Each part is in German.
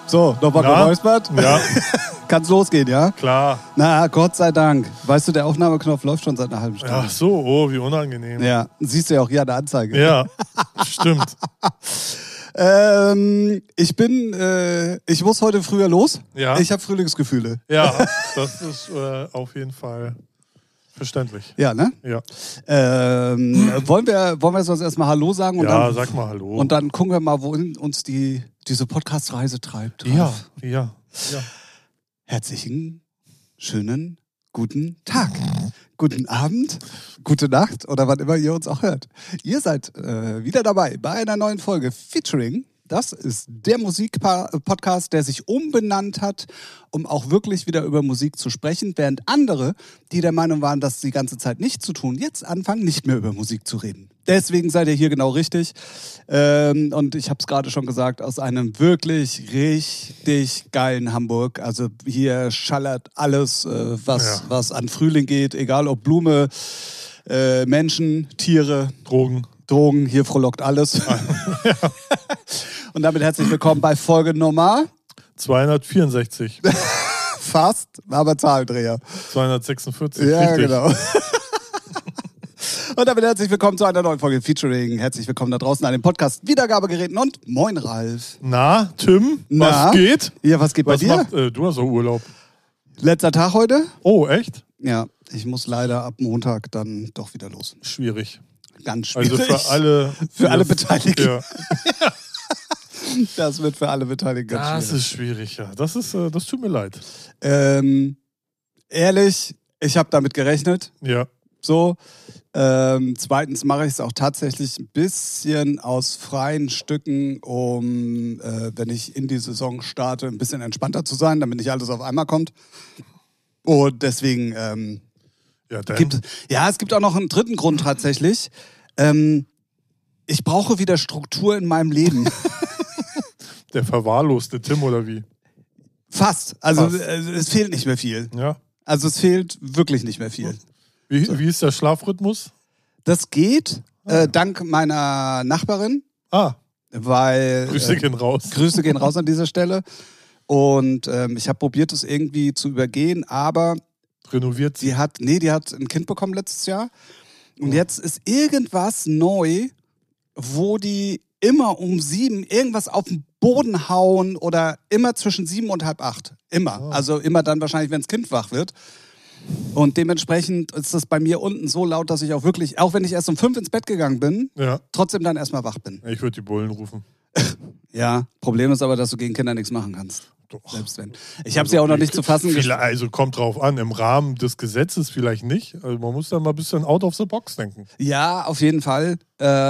So, nochmal geräuspert? Ja. Kann's losgehen, ja? Klar. Na, Gott sei Dank. Weißt du, der Aufnahmeknopf läuft schon seit einer halben Stunde. Ach so, oh, wie unangenehm. Ja, siehst du ja auch hier an der Anzeige. Ja, stimmt. Ich muss heute früher los. Ja. Ich habe Frühlingsgefühle. Ja, das ist auf jeden Fall verständlich. Ja, ne? Ja. Wollen wir sonst erstmal Hallo sagen? Und Ja, dann, sag mal Hallo. Und dann gucken wir mal, wohin uns diese Podcast-Reise treibt. Ja. Herzlichen, schönen, guten Tag. Guten Abend, gute Nacht oder wann immer ihr uns auch hört. Ihr seid wieder dabei bei einer neuen Folge Featuring. Das ist der Musikpodcast, der sich umbenannt hat, um auch wirklich wieder über Musik zu sprechen, während andere, die der Meinung waren, das die ganze Zeit nicht zu tun, jetzt anfangen, nicht mehr über Musik zu reden. Deswegen seid ihr hier genau richtig. Und ich habe es gerade schon gesagt, aus einem wirklich richtig geilen Hamburg. Also hier schallert alles, was an Frühling geht, egal ob Blume, Menschen, Tiere, Drogen, hier frohlockt alles. Ja. Und damit herzlich willkommen bei Folge Nummer 264. Fast, aber Zahlendreher. 246. Ja, richtig. Genau. Und damit herzlich willkommen zu einer neuen Folge Featuring. Herzlich willkommen da draußen an den Podcast-Wiedergabegeräten und moin Ralf. Na, Tim, was geht? Ja, was geht bei dir? Du hast auch Urlaub. Letzter Tag heute? Oh, echt? Ja, ich muss leider ab Montag dann doch wieder los. Schwierig. Ganz schwierig. Also für alle Beteiligten. Ja. Das wird für alle Beteiligten ganz schwierig. Das ist schwierig, ja. Das tut mir leid. Ehrlich, ich habe damit gerechnet. Ja. So. Zweitens mache ich es auch tatsächlich ein bisschen aus freien Stücken, um, wenn ich in die Saison starte, ein bisschen entspannter zu sein, damit nicht alles auf einmal kommt. Und deswegen es gibt auch noch einen dritten Grund tatsächlich. Ich brauche wieder Struktur in meinem Leben. Der verwahrloste Tim, oder wie? Fast. Also es fehlt nicht mehr viel. Ja. Also es fehlt wirklich nicht mehr viel. Wie ist der Schlafrhythmus? Das geht dank meiner Nachbarin. Weil Grüße gehen raus. Grüße gehen raus an dieser Stelle. Und ich habe probiert, es irgendwie zu übergehen, aber renoviert sie? Die hat ein Kind bekommen letztes Jahr. Und jetzt ist irgendwas neu, wo die immer um 7 irgendwas auf den Boden hauen oder immer zwischen 7 und halb 8. Immer. Also immer dann wahrscheinlich, wenn das Kind wach wird. Und dementsprechend ist das bei mir unten so laut, dass ich auch wirklich, auch wenn ich erst um 5 ins Bett gegangen bin, trotzdem dann erstmal wach bin. Ich würde die Bullen rufen. Ja, Problem ist aber, dass du gegen Kinder nichts machen kannst. Doch. Selbst wenn. Ich habe sie auch noch nicht zu fassen. Also kommt drauf an, im Rahmen des Gesetzes vielleicht nicht. Also man muss da mal ein bisschen out of the box denken. Ja, auf jeden Fall.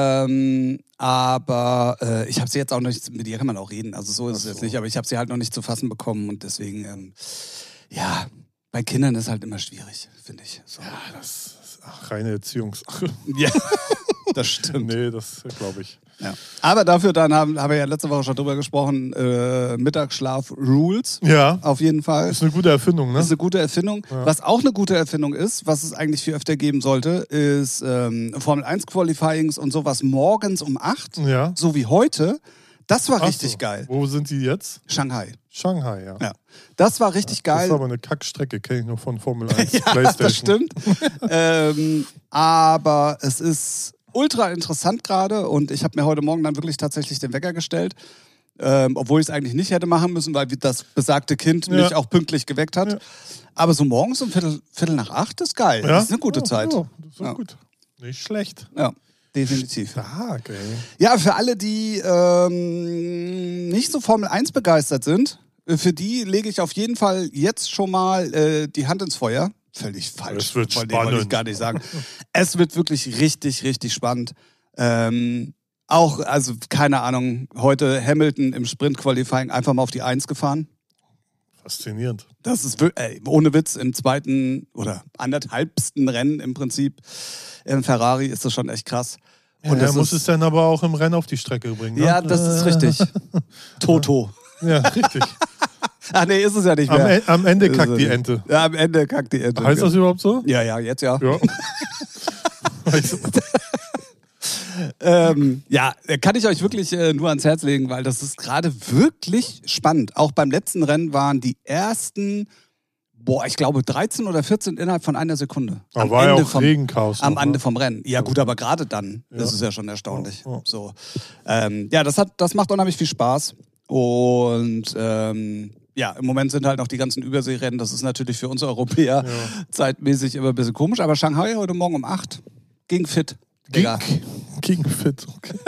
Aber ich habe sie jetzt auch noch nicht, mit ihr kann man auch reden, also so ist es jetzt nicht, aber ich habe sie halt noch nicht zu fassen bekommen und deswegen, bei Kindern ist halt immer schwierig, finde ich. So. Ja, das ist reine Erziehungssache. Ja, das stimmt. Nee, das glaube ich. Ja. Aber dafür dann haben wir ja letzte Woche schon drüber gesprochen, Mittagsschlaf Rules. Ja. Auf jeden Fall. Ist eine gute Erfindung, ne? Ist eine gute Erfindung. Ja. Was auch eine gute Erfindung ist, was es eigentlich viel öfter geben sollte, ist Formel 1 Qualifyings und sowas morgens um 8. Ja. So wie heute. Das war richtig geil. Wo sind die jetzt? Shanghai, ja. Das war richtig geil. Das ist aber eine Kackstrecke, kenne ich nur von Formel 1. Ja, PlayStation. Das stimmt. Aber es ist ultra interessant gerade und ich habe mir heute Morgen dann wirklich tatsächlich den Wecker gestellt, obwohl ich es eigentlich nicht hätte machen müssen, weil das besagte Kind mich auch pünktlich geweckt hat. Ja. Aber so morgens um Viertel nach 8 ist geil. Ja? Das ist eine gute Zeit. Ja, das ist gut. Nicht schlecht. Ja. Definitiv. Stark, ey. Ja, für alle, die nicht so Formel 1 begeistert sind, für die lege ich auf jeden Fall jetzt schon mal die Hand ins Feuer. Völlig falsch. Es wird spannend. Wollte ich gar nicht sagen. Es wird wirklich richtig, richtig spannend. Auch, also keine Ahnung, heute Hamilton im Sprint-Qualifying einfach mal auf die 1 gefahren. Faszinierend. Das ist ohne Witz im zweiten oder anderthalbsten Rennen im Prinzip im Ferrari ist das schon echt krass. Und er muss es dann aber auch im Rennen auf die Strecke bringen. Ne? Ja, das ist richtig. Toto. Ja, richtig. Ach nee, ist es ja nicht mehr. Am Ende kackt die Ente. Ja, am Ende kackt die Ente. Heißt das überhaupt so? Ja, jetzt ja. Ja, kann ich euch wirklich nur ans Herz legen, weil das ist gerade wirklich spannend. Auch beim letzten Rennen waren die ersten, ich glaube 13 oder 14 innerhalb von einer Sekunde. Da war ja auch Regenchaos. Am Ende vom Rennen. Ja gut, aber gerade dann ist es ja schon erstaunlich. So. Ja, das macht unheimlich viel Spaß. Und ja, im Moment sind halt noch die ganzen Überseerennen. Das ist natürlich für uns Europäer zeitmäßig immer ein bisschen komisch. Aber Shanghai heute Morgen um 8 ging fit. Ging fit, okay.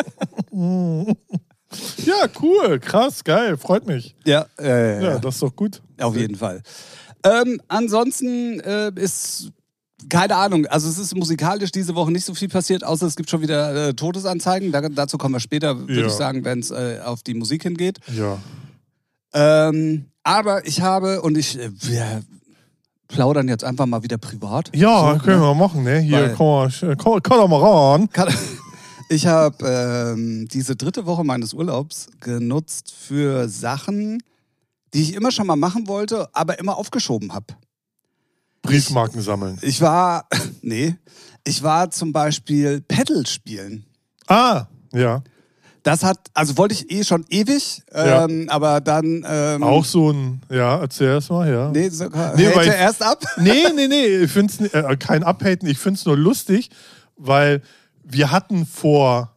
Ja, cool, krass, geil, freut mich. Ja, das ist doch gut. Auf jeden Fall. Ansonsten ist, keine Ahnung, also es ist musikalisch diese Woche nicht so viel passiert, außer es gibt schon wieder Todesanzeigen. Dazu kommen wir später, würde ich sagen, wenn es auf die Musik hingeht. Ja. Aber ich habe, und wir plaudern jetzt einfach mal wieder privat. Ja, so, können wir machen, ne? Hier, komm doch mal ran. Ich habe diese 3. Woche meines Urlaubs genutzt für Sachen, die ich immer schon mal machen wollte, aber immer aufgeschoben habe. Briefmarken sammeln. Ich war zum Beispiel Paddle spielen. Ah, ja. Das wollte ich schon ewig, aber dann... auch so ein, erzähl erst mal, ja. Nee, hate erst ab? Nee, ich find's kein Abhaten, ich find's nur lustig, weil wir hatten vor,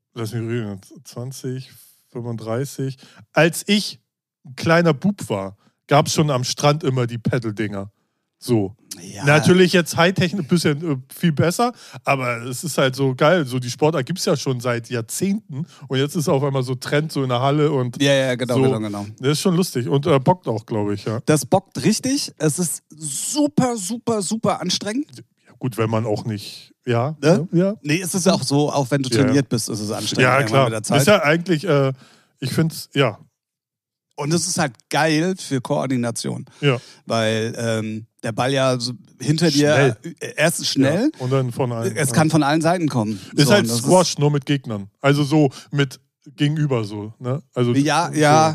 20, 35, als ich ein kleiner Bub war, gab's schon am Strand immer die Paddle-Dinger. So. Ja. Natürlich jetzt Hightech ein bisschen viel besser, aber es ist halt so geil. So die Sportart gibt es ja schon seit Jahrzehnten und jetzt ist auf einmal so Trend so in der Halle und genau. Das ist schon lustig und bockt auch, glaube ich. Ja. Das bockt richtig. Es ist super, super, super anstrengend. Ja, gut, wenn man auch nicht, Ne? Ja. Nee, es ist auch so, auch wenn du trainiert bist, ist es anstrengend. Ja, klar. Mit der Zeit. Ist ja eigentlich, ich finde es, ja. Und es ist halt geil für Koordination. Ja. Weil der Ball ja so hinter dir erst schnell und dann von allen. Es kann von allen Seiten kommen. Ist halt Squash, nur mit Gegnern. Also so mit gegenüber so. Ne? Also ja.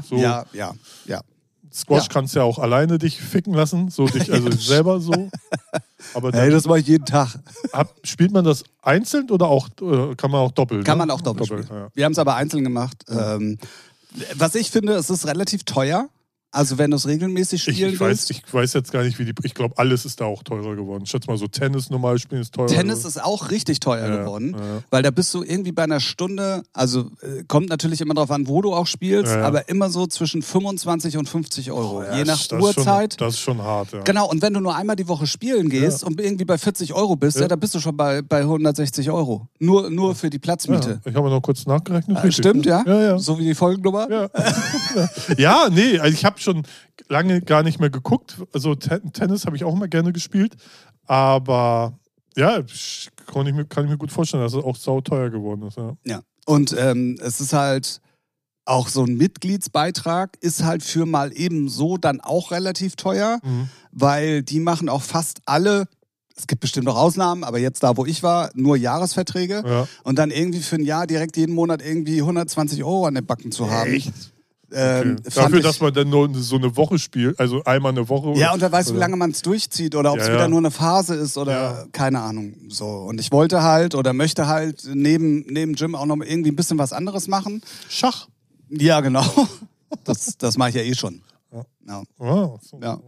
Squash kannst ja auch alleine dich ficken lassen, so dich selber so. Aber hey, das mache ich jeden Tag. Spielt man das einzeln oder kann man auch doppelt? Kann man auch doppelt spielen. Ja. Wir haben es aber einzeln gemacht. Was ich finde, es ist relativ teuer. Also wenn du es regelmäßig spielen willst. Ich weiß jetzt gar nicht, ich glaube, alles ist da auch teurer geworden. Ich schätze mal so Tennis normal spielen ist teurer. Tennis ist auch richtig teuer geworden, weil da bist du irgendwie bei einer Stunde, also kommt natürlich immer darauf an, wo du auch spielst, aber immer so zwischen 25 und 50 Euro, je nach Uhrzeit. Das ist schon hart, ja. Genau, und wenn du nur einmal die Woche spielen gehst und irgendwie bei 40 Euro bist, dann bist du schon bei 160 Euro. Nur für die Platzmiete. Ja, ich habe noch kurz nachgerechnet. Stimmt, ja? So wie die Folgennummer? Ja, nee, also ich habe schon lange gar nicht mehr geguckt. Also Tennis habe ich auch immer gerne gespielt. Aber ja, kann ich mir gut vorstellen, dass es auch sauteuer geworden ist. Ja. Und es ist halt auch so ein Mitgliedsbeitrag ist halt für mal eben so dann auch relativ teuer, weil die machen auch fast alle, es gibt bestimmt noch Ausnahmen, aber jetzt da, wo ich war, nur Jahresverträge. Ja. Und dann irgendwie für ein Jahr direkt jeden Monat irgendwie 120 Euro an den Backen zu haben. Echt? Okay. Dafür, dass man dann nur so eine Woche spielt, also einmal eine Woche. Ja, und wer weiß, wie lange man es durchzieht oder ob es wieder nur eine Phase ist oder keine Ahnung. So. Und ich wollte halt oder möchte halt neben Gym auch noch irgendwie ein bisschen was anderes machen. Schach? Ja, genau. Das mache ich ja eh schon. Ja. Oh, so. Ja.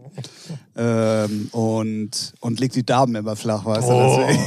Und leg die Damen immer flach, weißt du? Deswegen.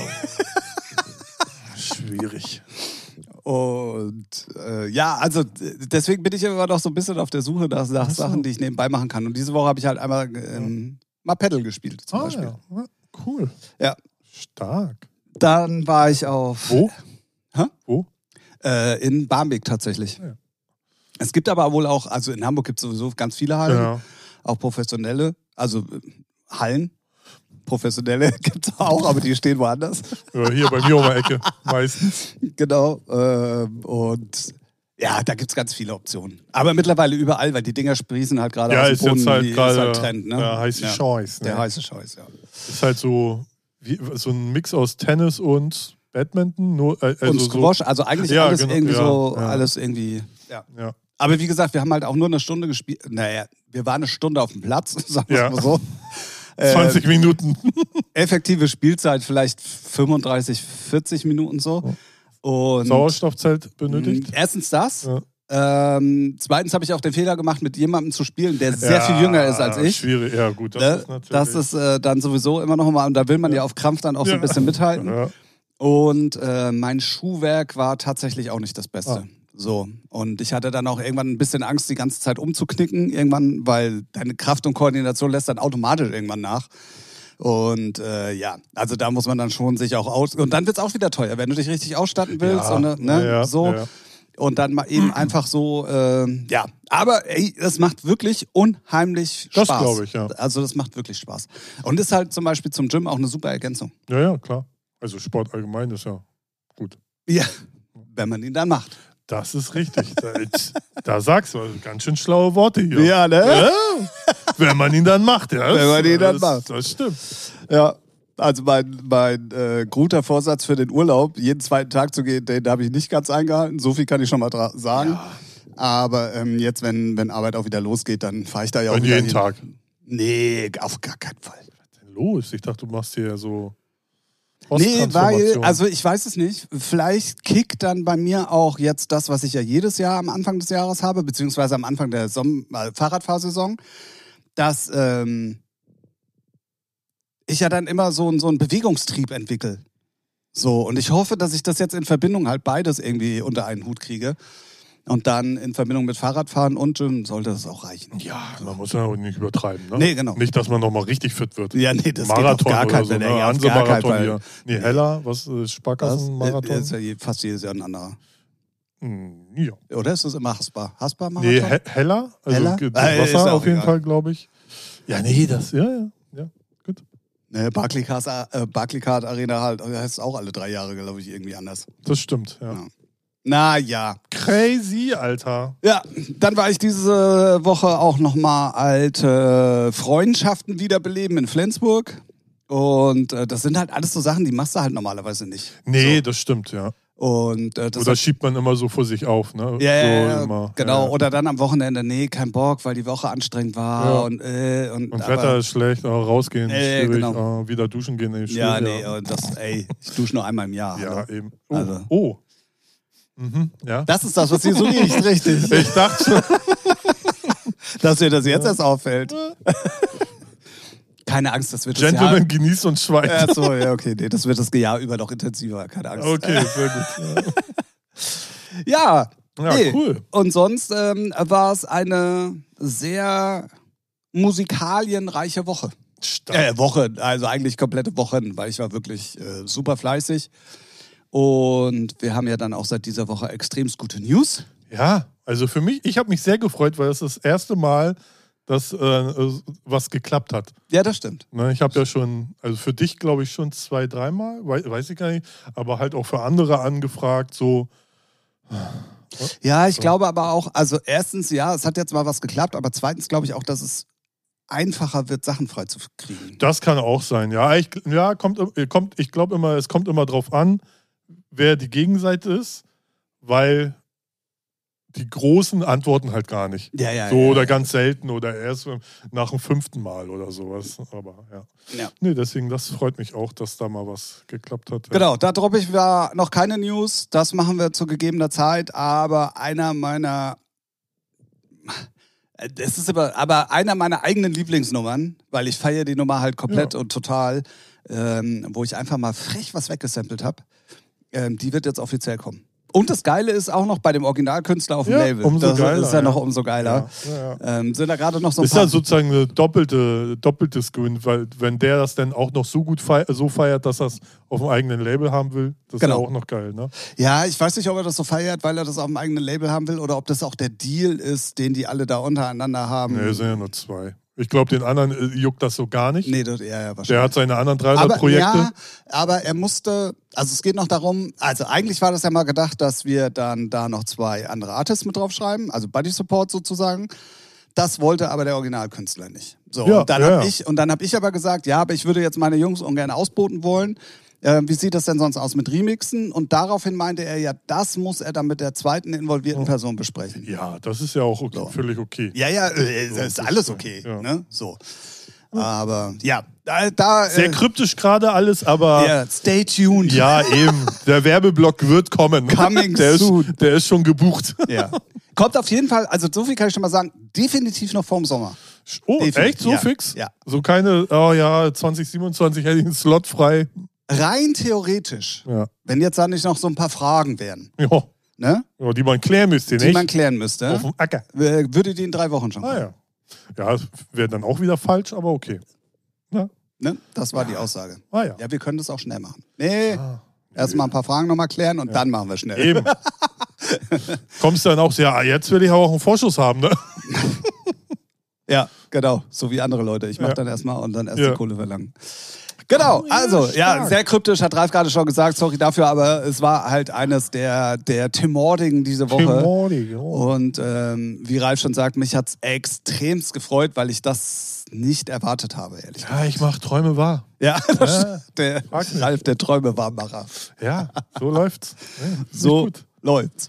Schwierig. Und also deswegen bin ich immer noch so ein bisschen auf der Suche nach Sachen, die ich nebenbei machen kann. Und diese Woche habe ich halt einmal mal Paddle gespielt zum Beispiel. Ja. Cool. Ja. Stark. Dann war ich auf... Wo? Wo? In Barmbek tatsächlich. Ja. Es gibt aber wohl auch, also in Hamburg gibt es sowieso ganz viele Hallen, auch professionelle, also Hallen. Professionelle gibt es auch, aber die stehen woanders. Ja, hier bei mir um die Ecke, meistens. Genau. Und ja, da gibt es ganz viele Optionen. Aber mittlerweile überall, weil die Dinger sprießen halt gerade aus dem Boden. Ist halt gerade ist halt Trend, ne? Der heiße Scheiß. Ne? Der heiße Scheiß, ja. Ist halt so ein Mix aus Tennis und Badminton. Und Squash, also eigentlich alles irgendwie alles irgendwie, ja. Aber wie gesagt, wir haben halt auch nur eine Stunde gespielt. Naja, wir waren eine Stunde auf dem Platz, sagen wir es mal so. 20 Minuten. Effektive Spielzeit vielleicht 35, 40 Minuten so. Und Sauerstoffzelt benötigt? Erstens das. Ja. Zweitens habe ich auch den Fehler gemacht, mit jemandem zu spielen, der sehr viel jünger ist als ich. Schwierig, ja gut. Das ist dann sowieso immer noch mal, und da will man ja auf Krampf dann auch so ein bisschen mithalten. Ja. Und mein Schuhwerk war tatsächlich auch nicht das Beste. So. Und ich hatte dann auch irgendwann ein bisschen Angst, die ganze Zeit umzuknicken, irgendwann, weil deine Kraft und Koordination lässt dann automatisch irgendwann nach. Und also da muss man dann schon sich auch und dann wird es auch wieder teuer, wenn du dich richtig ausstatten willst. Ja. Und dann mal eben einfach so, Aber ey, das macht wirklich unheimlich Spaß. Das glaube ich, ja. Also das macht wirklich Spaß. Und ist halt zum Beispiel zum Gym auch eine super Ergänzung. Ja, klar. Also Sport allgemein ist ja gut. Ja, wenn man ihn dann macht. Das ist richtig. Da sagst du ganz schön schlaue Worte hier. Ja, ne? Ja, wenn man ihn dann macht, ja. Wenn man ihn dann macht. Das stimmt. Ja. Also mein guter Vorsatz für den Urlaub, jeden zweiten Tag zu gehen, den habe ich nicht ganz eingehalten. So viel kann ich schon mal sagen. Ja. Aber jetzt, wenn Arbeit auch wieder losgeht, dann fahre ich da ja auch wieder jeden Tag? Nee, auf gar keinen Fall. Was ist denn los? Ich dachte, du machst hier ja so Nee, weil, also ich weiß es nicht, vielleicht kickt dann bei mir auch jetzt das, was ich ja jedes Jahr am Anfang des Jahres habe, beziehungsweise am Anfang der Fahrradfahrsaison, dass ich ja dann immer so einen Bewegungstrieb entwickle. So, und ich hoffe, dass ich das jetzt in Verbindung halt beides irgendwie unter einen Hut kriege. Und dann in Verbindung mit Fahrradfahren und Gym sollte das auch reichen. Ja, man muss ja auch nicht übertreiben, ne? Nee, genau. Nicht, dass man nochmal richtig fit wird. Ja, nee, das Marathon geht auf gar keinen Fall. So, ne? Hanse-Marathon hier. Nee, Heller, was ist Sparkassen-Marathon? Das ist ja fast jedes Jahr ein anderer. Ja. Oder ist das immer Haspa? Haspa-Marathon? Nee, Heller. Also Wasser auf jeden Fall, glaube ich. Ja, nee, das, ja, gut. Ne, Barclaycard Arena halt, heißt auch alle 3 Jahre, glaube ich, irgendwie anders. Das stimmt, ja. Na ja. Crazy, Alter. Ja, dann war ich diese Woche auch nochmal alte Freundschaften wiederbeleben in Flensburg. Und das sind halt alles so Sachen, die machst du halt normalerweise nicht. Nee, so. Das stimmt, ja. Und oder schiebt man immer so vor sich auf, ne? Ja, so immer. Genau. Ja. Oder dann am Wochenende, nee, kein Bock, weil die Woche anstrengend war. Ja. Und Wetter ist schlecht, rausgehen schwierig, genau. Wieder duschen gehen schwierig. Ja, nee, und ich dusche nur einmal im Jahr. Ja, also. eben. Also. Ja. Das ist das, was hier so riecht, richtig. Ich dachte schon. Dass dir das jetzt erst auffällt. Keine Angst, das wird Gentleman das Jahr... genießt und schweigt. Achso, ja, okay. Nee, das wird das Jahr über noch intensiver. Keine Angst. Okay, sehr gut. Ja, cool. Und sonst war es eine sehr musikalienreiche Woche. Woche, also eigentlich komplette Wochen, weil ich war wirklich super fleißig. Und wir haben ja dann auch seit dieser Woche extremst gute News. Ja, also für mich, ich habe mich sehr gefreut, weil es das erste Mal, dass was geklappt hat. Ja, das stimmt. Ne, ich habe ja schon, also für dich glaube ich schon 2-3 Mal, weiß ich gar nicht, aber halt auch für andere angefragt, so. Ja, ich glaube aber auch, also erstens, ja, es hat jetzt mal was geklappt, aber zweitens glaube ich auch, dass es einfacher wird, Sachen frei zu kriegen. Das kann auch sein, ja. Ich glaube immer, es kommt immer drauf an, wer die Gegenseite ist, weil die Großen antworten halt gar nicht. Ja. Oder ganz selten oder erst nach dem 5. Mal oder sowas. Aber ja. Nee, deswegen, das freut mich auch, dass da mal was geklappt hat. Ja. Genau, da droppe ich noch keine News. Das machen wir zu gegebener Zeit. Aber einer meiner eigenen Lieblingsnummern, weil ich feiere die Nummer halt komplett und total, wo ich einfach mal frech was weggesampelt habe, die wird jetzt offiziell kommen. Und das Geile ist auch noch bei dem Originalkünstler auf dem Label. Umso das geiler, ist ja noch umso geiler. Ja. Sind da gerade noch so ein ist paar... ja sozusagen eine doppeltes Gewinn, weil wenn der das dann auch noch so gut feiert, dass er es auf dem eigenen Label haben will, das ist ja auch noch geil, ne? Ja, ich weiß nicht, ob er das so feiert, weil er das auf dem eigenen Label haben will oder ob das auch der Deal ist, den die alle da untereinander haben. Nee, es sind ja nur 2. Ich glaube, den anderen juckt das so gar nicht. Nee, wahrscheinlich. Der hat seine anderen 300 Projekte. Ja, aber er musste, also es geht noch darum, also eigentlich war das ja mal gedacht, dass wir dann da noch 2 andere Artists mit draufschreiben, also Buddy Support sozusagen. Das wollte aber der Originalkünstler nicht. So, und dann habe ich aber gesagt, ja, aber ich würde jetzt meine Jungs ungern ausboten wollen. Wie sieht das denn sonst aus mit Remixen? Und daraufhin meinte er, ja, das muss er dann mit der zweiten involvierten Person besprechen. Ja, das ist ja auch völlig okay. Ja, das ist alles okay. Ja. Ne? So. Aber ja, da sehr kryptisch gerade alles, aber ja, stay tuned. ja, eben. Der Werbeblock wird kommen. Coming der soon. Der ist schon gebucht. Ja. Kommt auf jeden Fall, also so viel kann ich schon mal sagen, definitiv noch vorm Sommer. Oh, Definitiv. echt? So Ja. fix? Ja. So keine, oh ja, 2027 hätte ich einen Slot frei. Rein theoretisch, Ja. wenn jetzt da nicht noch so ein paar Fragen wären, Ja. ne, Ja, die man klären müsste, die nicht? man klären müsste, Auf dem Acker. würde die in 3 Wochen schon kommen. Ah ja. Ja, wäre dann auch wieder falsch, aber okay. Ja. Ne? Das war die Aussage. Ah ja. Ja, wir können das auch schnell machen. Nee, Ah, erstmal ein paar Fragen nochmal klären und dann machen wir schnell. eben. Kommst du dann auch so, ja, jetzt will ich aber auch einen Vorschuss haben, ne? Ja, genau. So wie andere Leute. Ich mache Ja. dann erstmal und dann erst Ja. die Kohle verlangen. Genau, Oh, ja, also, ja, stark. sehr kryptisch, hat Ralf gerade schon gesagt, sorry dafür, aber es war halt eines der Tim-Mording diese Woche. Tim-Mordi, oh. Und wie Ralf schon sagt, mich hat's extremst gefreut, weil ich das nicht erwartet habe, ehrlich gesagt. Ja, ich mach Träume wahr. Ja, Ja, der frag mich. Ralf, der Träumewahrmacher. Ja, so läuft's. Ja, So gut. läuft's.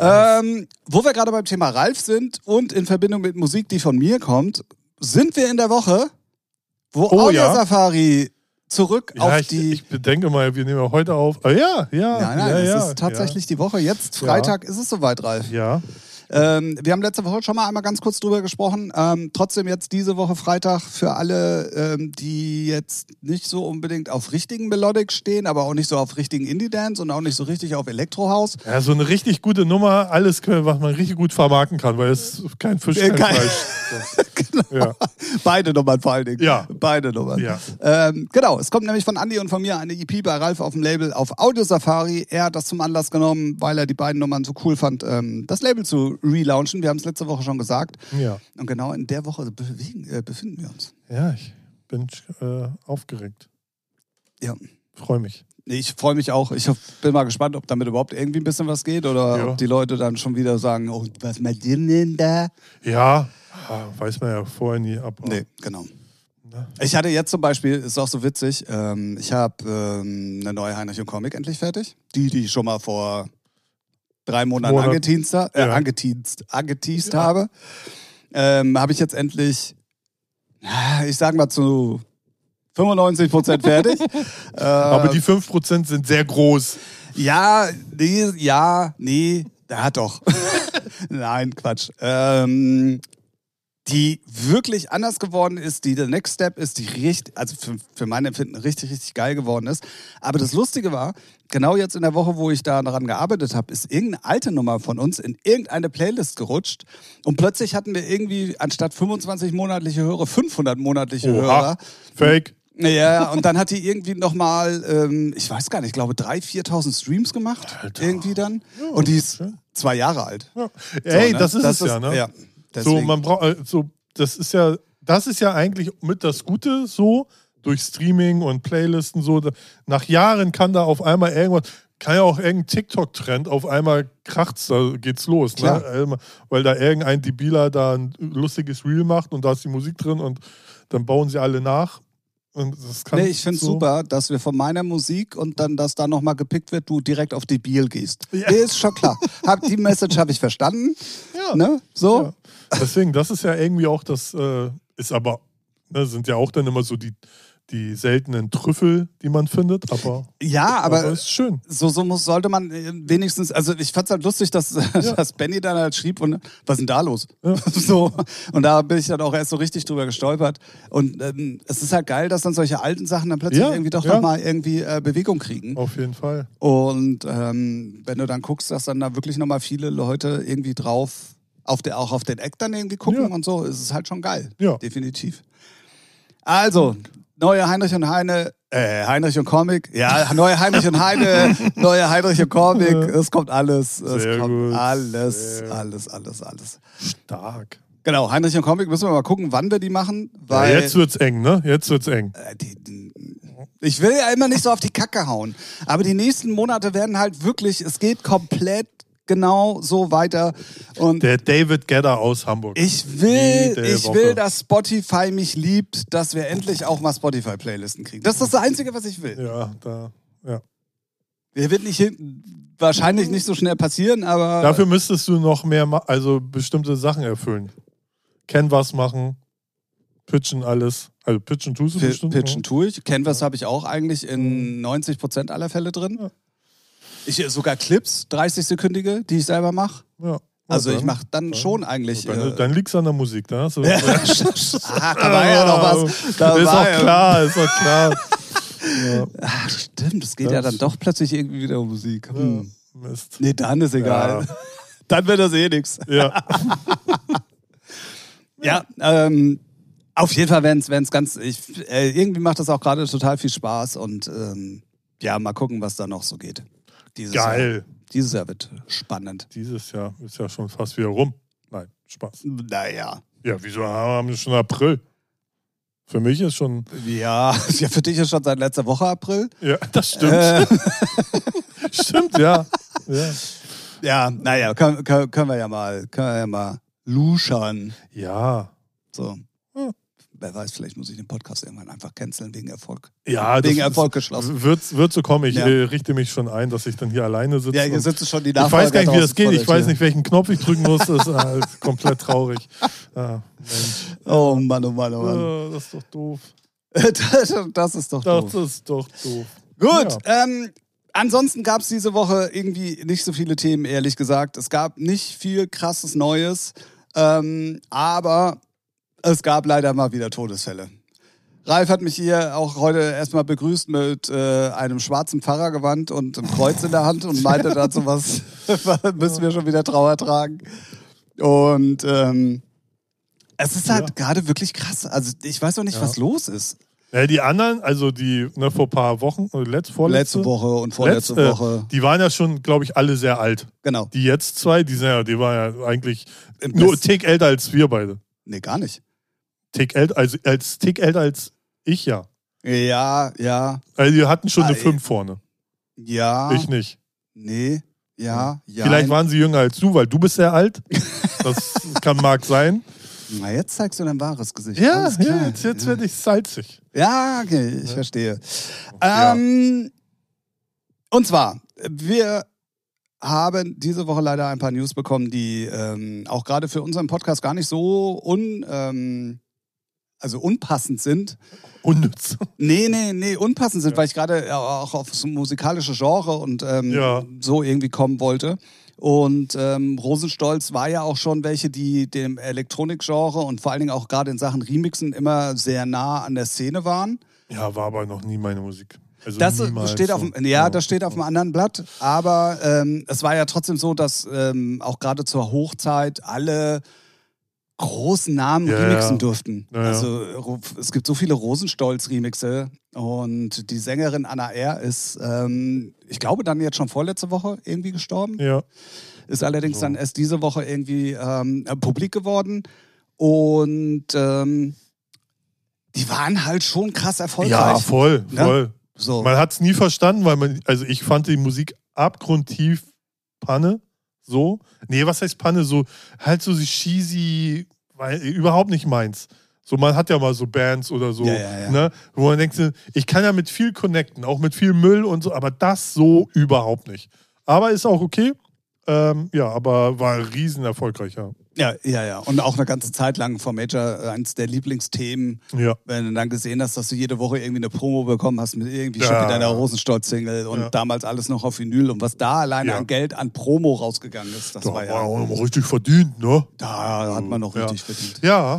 Wo wir gerade beim Thema Ralf sind und in Verbindung mit Musik, die von mir kommt, sind wir in der Woche, wo Oh, Audio ja. Safari zurück Ja, auf ich, die... ich bedenke mal, wir nehmen ja heute auf. Ah, ja, ja. Nein, ja, es ja, ist tatsächlich die Woche. Jetzt, Freitag, ist es soweit, Ralf. Ja. Wir haben letzte Woche schon mal einmal ganz kurz drüber gesprochen. Trotzdem jetzt diese Woche Freitag für alle, die jetzt nicht so unbedingt auf richtigen Melodic stehen, aber auch nicht so auf richtigen Indie-Dance und auch nicht so richtig auf Elektrohaus. Ja, so eine richtig gute Nummer, alles, was man richtig gut vermarkten kann, weil es ist kein Fisch, kein Kein- Fleisch. Genau. Ja. Beide Nummern vor allen Dingen. Ja. Beide Nummern. Ja. Genau, es kommt nämlich von Andi und von mir eine EP bei Ralf auf dem Label auf Audio Safari. Er hat das zum Anlass genommen, weil er die beiden Nummern so cool fand, das Label zu relaunchen. Wir haben es letzte Woche schon gesagt. Ja, Und genau in der Woche befinden wir uns. ja, ich bin aufgeregt. Ja. Freue mich. Nee, ich freue mich auch. Ich bin mal gespannt, ob damit überhaupt irgendwie ein bisschen was geht oder Ja. ob die Leute dann schon wieder sagen, oh, was macht ihr denn da? Ja, weiß man ja vorher nie ab. Nee, genau. Na? Ich hatte jetzt zum Beispiel, ist auch so witzig, ich habe eine neue Heinrich und Comic endlich fertig. Die ich schon mal vor 3 Monaten angeteased habe. Habe ich jetzt endlich, ich sag mal zu 95% fertig. Aber die 5% sind sehr groß. Ja, nee, da hat doch. Nein, Quatsch. Die wirklich anders geworden ist, die The Next Step ist, die richtig, also für mein Empfinden richtig, richtig geil geworden ist. Aber das Lustige war, genau jetzt in der Woche, wo ich daran gearbeitet habe, ist irgendeine alte Nummer von uns in irgendeine Playlist gerutscht und plötzlich hatten wir irgendwie anstatt 25 monatliche Hörer 500 monatliche Hörer. Fake. Ja, und dann hat die irgendwie nochmal, ich weiß gar nicht, ich glaube 3.000, 4.000 Streams gemacht. Alter. Irgendwie dann. Ja, Und die ist schön. 2 Jahre alt. Ja. Ey, ne? das ist es ja, ne? Ja, So, deswegen. man braucht, das ist ja eigentlich mit das Gute so, durch Streaming und Playlisten so. Nach Jahren kann da auf einmal irgendwas, kann ja auch irgendein TikTok-Trend auf einmal kracht's, da geht's los. Ne? Weil da irgendein Debiler da ein lustiges Reel macht und da ist die Musik drin und dann bauen sie alle nach. Und das kann Nee, ich finde es super, dass wir von meiner Musik und dann, dass da nochmal gepickt wird, du direkt auf Debil gehst. Ja. Nee, ist schon klar. Die Message habe ich verstanden. Ja. Ne? So. Ja. Deswegen, das ist ja irgendwie auch das, ist aber, ne, sind ja auch dann immer so die seltenen Trüffel, die man findet, aber Aber ist schön. so sollte man wenigstens, also ich fand es halt lustig, dass Benny dann halt schrieb und was ist denn da los? Ja. So, und da bin ich dann auch erst so richtig drüber gestolpert. Und es ist halt geil, dass dann solche alten Sachen dann plötzlich irgendwie doch nochmal irgendwie Bewegung kriegen. Auf jeden Fall. Und wenn du dann guckst, dass dann da wirklich nochmal viele Leute irgendwie drauf, auch auf den Act dann irgendwie gucken und so, ist es halt schon geil. Ja. Definitiv. Also, neue Heinrich und Heinrich und Comic. Ja, neue Heinrich und Heine, neue Heinrich und Comic. Es kommt alles. Es Sehr kommt gut. alles. Stark. Genau, Heinrich und Comic müssen wir mal gucken, wann wir die machen. Weil Ja, jetzt wird's eng, ne? Jetzt wird's eng. ich will ja immer nicht so auf die Kacke hauen. Aber die nächsten Monate werden halt wirklich, es geht komplett genau so weiter. Und Der David Gedder aus Hamburg. ich will, Jede Woche. dass Spotify mich liebt, dass wir endlich auch mal Spotify-Playlisten kriegen. Das ist das Einzige, was ich will. Ja. Wird wahrscheinlich nicht so schnell passieren, aber Dafür müsstest du noch mehr, also bestimmte Sachen erfüllen. Canvas machen, Pitchen alles. Also pitchen tust du bestimmt. Pitchen tue ich. Canvas habe ich auch eigentlich in 90% aller Fälle drin. Ja. Ich sogar Clips, 30-sekündige, die ich selber mache. Ja. Also ich mache dann schon eigentlich... Dann liegt es an der Musik. Da hast du da war ja noch was. Ist auch klar, ist auch klar. Ja. Ach, stimmt, es geht ja dann doch plötzlich irgendwie wieder um Musik. Ja, Mist. Nee, dann ist egal. Ja. Dann wird das eh nix. Ja. Ja, auf jeden Fall, wenn es ganz... irgendwie macht das auch gerade total viel Spaß und ja, mal gucken, was da noch so geht. Geil. Dieses Jahr wird spannend. Dieses Jahr ist ja schon fast wieder rum. Nein, Spaß. Naja. Ja, wieso haben wir schon April? Für mich ist schon... Ja, für dich ist schon seit letzter Woche April. Ja, das stimmt. Stimmt, ja. Ja, naja, können wir ja mal luschern. Ja. So. Ja. Wer weiß, vielleicht muss ich den Podcast irgendwann einfach canceln wegen Erfolg. Ja, wegen Erfolg geschlossen. Wird so kommen. Ich richte mich schon ein, dass ich dann hier alleine sitze. Ja, hier sitzt schon die Ich Nachfolger. weiß gar nicht, wie das geht. Ich weiß Tür. nicht, welchen Knopf ich drücken muss. Das ist halt komplett traurig. Ah, Mensch. Oh Mann, oh Mann, oh Mann. Das ist doch doof. Das ist doch doof. Das ist doch doof. Gut, Ja. Ansonsten gab es diese Woche irgendwie nicht so viele Themen, ehrlich gesagt. Es gab nicht viel krasses Neues, aber es gab leider mal wieder Todesfälle. Ralf hat mich hier auch heute erstmal begrüßt mit einem schwarzen Pfarrergewand und einem Kreuz in der Hand und meinte dazu, was müssen wir schon wieder Trauer tragen. Und es ist halt gerade wirklich krass. Also ich weiß auch nicht, was los ist. Ja, die anderen, also die vor ein paar Wochen, letzte Woche und vorletzte Woche. Die waren ja schon, glaube ich, alle sehr alt. Genau. Die jetzt zwei, die waren ja eigentlich nur einen Tick älter als wir beide. Nee, gar nicht. Tick älter, also als Tick älter als ich, ja. Ja. Also die hatten schon eine 5 vorne. Ja. Ich nicht. Nee, ja. Vielleicht waren sie jünger als du, weil du bist sehr alt. Das mag sein. Na, jetzt zeigst du dein wahres Gesicht. Ja, jetzt werde ich salzig. Ja, okay, ich verstehe. Ja. Und zwar, wir haben diese Woche leider ein paar News bekommen, die auch gerade für unseren Podcast gar nicht so unpassend sind. Unnütz. Nee, unpassend sind, weil ich gerade auch auf so musikalische Genre und so irgendwie kommen wollte. Und Rosenstolz war ja auch schon welche, die dem Elektronikgenre und vor allen Dingen auch gerade in Sachen Remixen immer sehr nah an der Szene waren. Ja, war aber noch nie meine Musik. Also das steht so. Das steht auf einem anderen Blatt, aber es war ja trotzdem so, dass auch gerade zur Hochzeit alle großen Namen remixen durften. Ja. Also es gibt so viele Rosenstolz-Remixe und die Sängerin Anna R. ist, ich glaube, dann jetzt schon vorletzte Woche irgendwie gestorben. Ja. Ist allerdings dann erst diese Woche irgendwie publik geworden und die waren halt schon krass erfolgreich. Ja, voll. So. Man hat es nie verstanden, weil ich fand die Musik abgrundtief Panne. So. Nee, was heißt Panne? So, halt so cheesy, überhaupt nicht meins. So, man hat ja mal so Bands oder so, ne, wo man denkt, ich kann ja mit viel connecten, auch mit viel Müll und so, aber das so überhaupt nicht. Aber ist auch okay. Aber war riesen erfolgreich, ja. Ja. Und auch eine ganze Zeit lang vom Major eines der Lieblingsthemen. Ja. Wenn du dann gesehen hast, dass du jede Woche irgendwie eine Promo bekommen hast mit irgendwie schon wieder einer Rosenstolz-Single und damals alles noch auf Vinyl und was da alleine an Geld an Promo rausgegangen ist, das war ja auch noch richtig verdient, ne? Da hat man noch richtig verdient. Ja.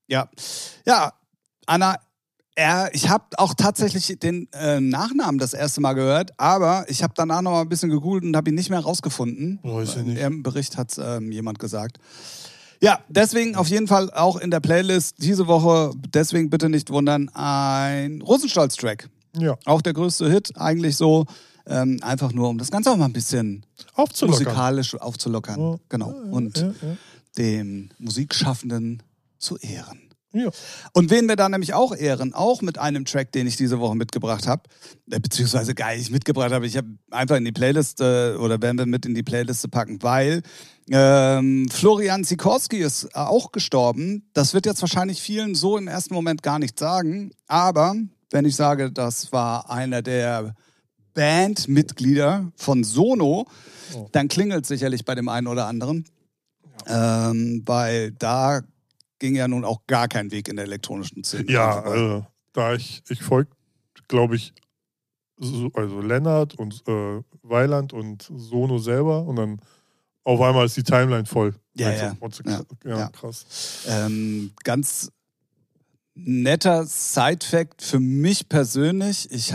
Ja, Anna ich habe auch tatsächlich den Nachnamen das erste Mal gehört, aber ich habe danach noch mal ein bisschen gegoogelt und habe ihn nicht mehr rausgefunden. Im Bericht hat es jemand gesagt. Ja, deswegen auf jeden Fall auch in der Playlist diese Woche, deswegen bitte nicht wundern, ein Rosenstolz-Track. Ja. Auch der größte Hit, eigentlich so. Einfach nur, um das Ganze auch mal ein bisschen musikalisch aufzulockern. Ja. Genau. Und den Musikschaffenden zu ehren. Ja. Und wen wir da nämlich auch ehren, auch mit einem Track, den ich diese Woche mitgebracht habe, beziehungsweise gar nicht mitgebracht habe, ich habe einfach in die Playlist oder werden wir mit in die Playliste packen, weil Florian Sikorski ist auch gestorben. Das wird jetzt wahrscheinlich vielen so im ersten Moment gar nicht sagen, aber wenn ich sage, das war einer der Bandmitglieder von Sono, dann klingelt es sicherlich bei dem einen oder anderen, weil da ging ja nun auch gar kein Weg in der elektronischen Szene. Ja, ich folge, glaube ich, also Lennart und Weiland und Sono selber und dann auf einmal ist die Timeline voll. Ja, krass. Ganz netter Side-Fact für mich persönlich. Ich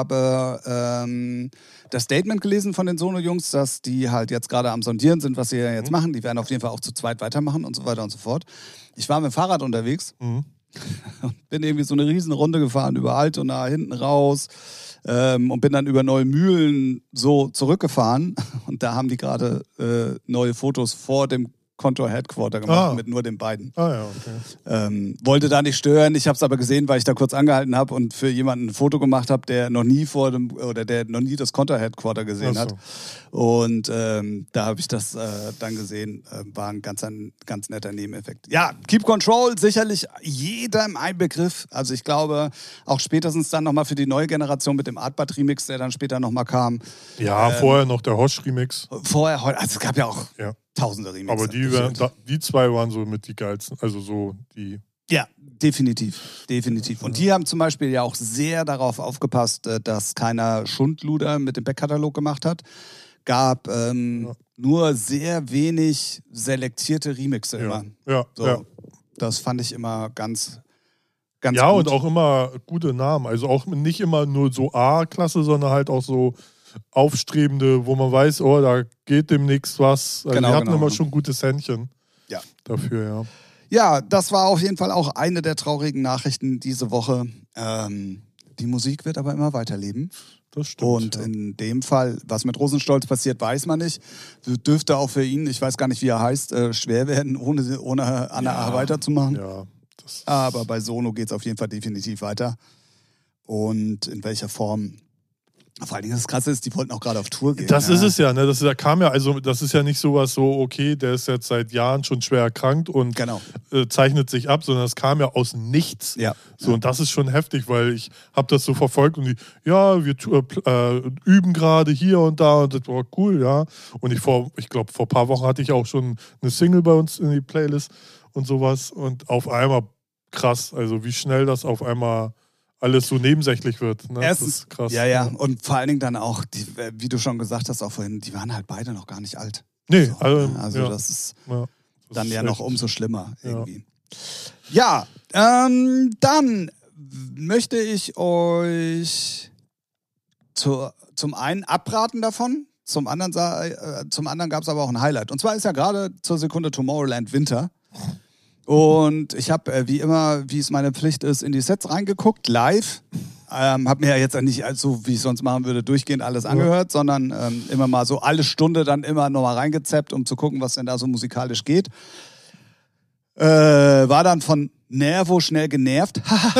habe das Statement gelesen von den Sono-Jungs, dass die halt jetzt gerade am Sondieren sind, was sie ja jetzt machen. Die werden auf jeden Fall auch zu zweit weitermachen und so weiter und so fort. Ich war mit dem Fahrrad unterwegs und bin irgendwie so eine riesen Runde gefahren über Altona, hinten raus und bin dann über Neumühlen so zurückgefahren. Und da haben die gerade neue Fotos vor dem Kontor-Headquarter gemacht mit nur den beiden. Okay. Wollte da nicht stören. Ich habe es aber gesehen, weil ich da kurz angehalten habe und für jemanden ein Foto gemacht habe, der noch nie der noch nie das Kontor-Headquarter gesehen hat. Und da habe ich das dann gesehen. War ein ganz netter Nebeneffekt. Ja, Keep Control, sicherlich jedem ein Begriff. Also ich glaube, auch spätestens dann nochmal für die neue Generation mit dem Artbad-Remix, der dann später nochmal kam. Ja, vorher noch der Hosch-Remix. Also es gab ja auch tausende Remixe. Aber die zwei waren so mit die geilsten, also so die... Ja, definitiv. Und die haben zum Beispiel ja auch sehr darauf aufgepasst, dass keiner Schundluder mit dem Backkatalog gemacht hat. Gab nur sehr wenig selektierte Remixe immer. Ja. Das fand ich immer ganz gut. Und auch immer gute Namen. Also auch nicht immer nur so A-Klasse, sondern halt auch so aufstrebende, wo man weiß, oh, da geht demnächst was. Also die hatten immer schon gutes Händchen dafür, Ja, das war auf jeden Fall auch eine der traurigen Nachrichten diese Woche. Die Musik wird aber immer weiterleben. Das stimmt. Und in dem Fall, was mit Rosenstolz passiert, weiß man nicht. Dürfte auch für ihn, ich weiß gar nicht, wie er heißt, schwer werden, ohne Anna weiterzumachen. Ja. Aber bei Sono geht es auf jeden Fall definitiv weiter. Und in welcher Form... Vor allen Dingen das Krasse ist, die wollten auch gerade auf Tour gehen. Das ist es ja, ne? Das ist ja nicht sowas so, okay, der ist jetzt seit Jahren schon schwer erkrankt und zeichnet sich ab, sondern das kam ja aus nichts. Ja. Und das ist schon heftig, weil ich habe das so verfolgt und wir üben gerade hier und da und das war cool, ja. Und ich glaube, vor ein paar Wochen hatte ich auch schon eine Single bei uns in die Playlist und sowas und auf einmal krass, also wie schnell das auf einmal alles so nebensächlich wird. Ne? Erstens, das ist krass. Ja. Und vor allen Dingen dann auch, wie du schon gesagt hast, auch vorhin, die waren halt beide noch gar nicht alt. Nee, das ist dann ja noch umso schlimmer irgendwie. Ja, dann möchte ich euch zum einen abraten davon, zum anderen gab es aber auch ein Highlight. Und zwar ist ja gerade zur Sekunde Tomorrowland Winter. Und ich habe, wie immer, wie es meine Pflicht ist, in die Sets reingeguckt, live. Habe mir ja jetzt nicht so, wie ich sonst machen würde, durchgehend alles angehört, sondern immer mal so alle Stunde dann immer nochmal reingezappt, um zu gucken, was denn da so musikalisch geht. War dann von Nervo schnell genervt.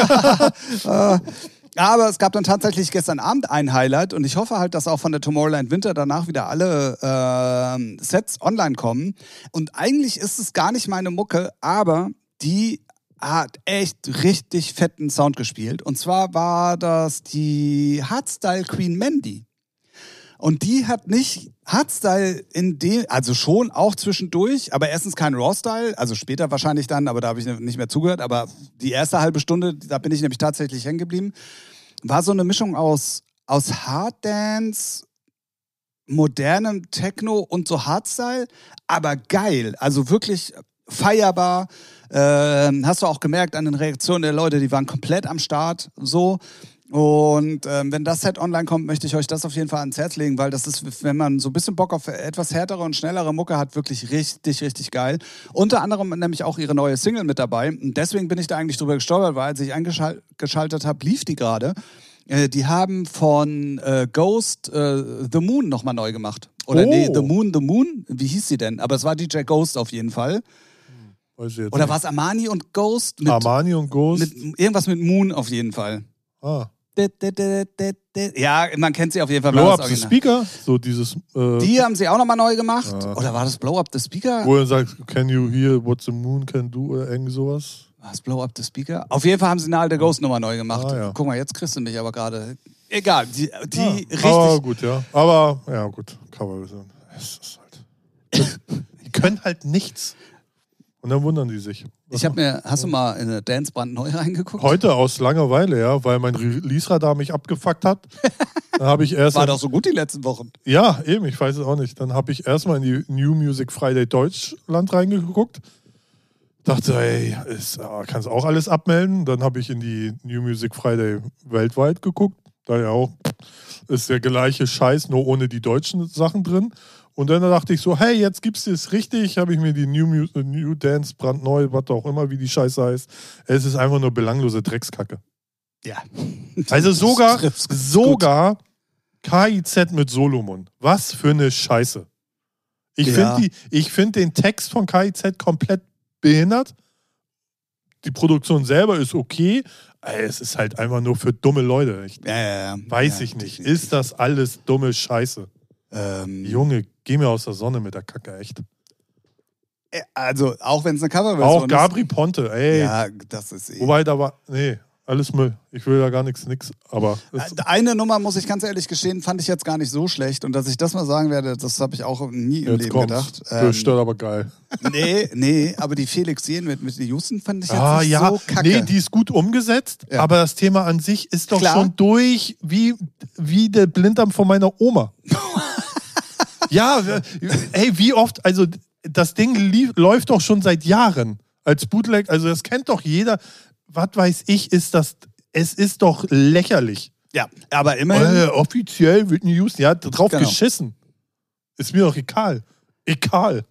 Aber es gab dann tatsächlich gestern Abend ein Highlight und ich hoffe halt, dass auch von der Tomorrowland Winter danach wieder alle Sets online kommen. Und eigentlich ist es gar nicht meine Mucke, aber die hat echt richtig fetten Sound gespielt. Und zwar war das die Hardstyle Queen Mandy. Und die hat nicht Hardstyle also schon auch zwischendurch, aber erstens kein Raw-Style, also später wahrscheinlich dann, aber da habe ich nicht mehr zugehört. Aber die erste halbe Stunde, da bin ich nämlich tatsächlich hängen geblieben, war so eine Mischung aus Harddance, modernem Techno und so Hardstyle, aber geil, also wirklich feierbar. Hast du auch gemerkt an den Reaktionen der Leute, die waren komplett am Start, so. Und wenn das Set online kommt, möchte ich euch das auf jeden Fall ans Herz legen, weil das ist, wenn man so ein bisschen Bock auf etwas härtere und schnellere Mucke hat, wirklich richtig, richtig geil. Unter anderem nämlich auch ihre neue Single mit dabei. Und deswegen bin ich da eigentlich drüber gestolpert, weil als ich eingeschaltet habe, lief die gerade. Die haben von Ghost The Moon nochmal neu gemacht. Oder nee, The Moon, wie hieß sie denn? Aber es war DJ Ghost auf jeden Fall. Oder war es Armani und Ghost? Armani und Ghost? Irgendwas mit Moon auf jeden Fall. Ja, man kennt sie auf jeden Fall. Blow Up the Speaker? So dieses, die haben sie auch nochmal neu gemacht. Oder war das Blow Up the Speaker? Wo er sagt, can you hear what the moon can do? Oder irgend sowas. War das Blow Up the Speaker? Auf jeden Fall haben sie eine alte Ghost nochmal neu gemacht. Guck mal, jetzt kriegst du mich aber gerade. Egal, die richtig... Aber gut, ja. Aber, ja gut, Coverversion. Es ist halt... Die können halt nichts. Und dann wundern die sich. Hast du mal in eine Dance brandneu reingeguckt? Heute aus Langeweile, ja, weil mein Release-Radar mich abgefuckt hat. Dann habe ich erst. War doch so gut die letzten Wochen. Ja, eben, ich weiß es auch nicht. Dann habe ich erstmal in die New Music Friday Deutschland reingeguckt. Dachte, ey, kannst auch alles abmelden. Dann habe ich in die New Music Friday weltweit geguckt. Da ja auch ist der gleiche Scheiß, nur ohne die deutschen Sachen drin. Und dann dachte ich so, hey, jetzt gibt's das richtig. Habe ich mir die New Dance brandneu, was auch immer, wie die Scheiße heißt. Es ist einfach nur belanglose Dreckskacke. Ja. Also sogar KIZ mit Solomon. Was für eine Scheiße. Ich finde den Text von KIZ komplett behindert. Die Produktion selber ist okay. Es ist halt einfach nur für dumme Leute. Weiß ich nicht. Definitiv. Ist das alles dumme Scheiße? Junge, geh mir aus der Sonne mit der Kacke, echt. Also, auch wenn es eine Coverversion ist. Auch Gabri Ponte, ey. Ja, das ist Wobei, da war, alles Müll. Ich will da gar nix, aber... Eine Nummer, muss ich ganz ehrlich gestehen, fand ich jetzt gar nicht so schlecht. Und dass ich das mal sagen werde, das habe ich auch nie im Leben gedacht. Das stört aber geil. Nee, aber die Felix Jen mit Houston fand ich jetzt nicht so kacke. Nee, die ist gut umgesetzt, aber das Thema an sich ist doch schon durch wie der Blinddarm von meiner Oma. Ja, ey, wie oft, also das Ding läuft doch schon seit Jahren als Bootleg, also das kennt doch jeder. Was weiß ich, es ist doch lächerlich. Ja, aber immerhin. Offiziell wird Houston, ja, drauf geschissen. Ist mir doch egal. Egal.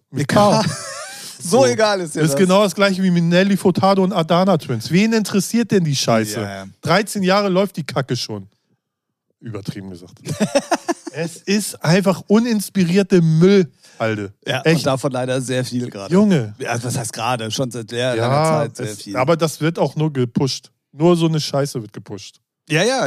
So egal ist ja das. Ist genau das gleiche wie mit Nelly Furtado und Adana Twins. Wen interessiert denn die Scheiße? Ja. 13 Jahre läuft die Kacke schon. Übertrieben gesagt. Es ist einfach uninspirierte Müllhalde. Ja, echt? Und davon leider sehr viel gerade. Junge. Ja, was heißt gerade? Schon seit der langer Zeit sehr viel. Aber das wird auch nur gepusht. Nur so eine Scheiße wird gepusht. Ja.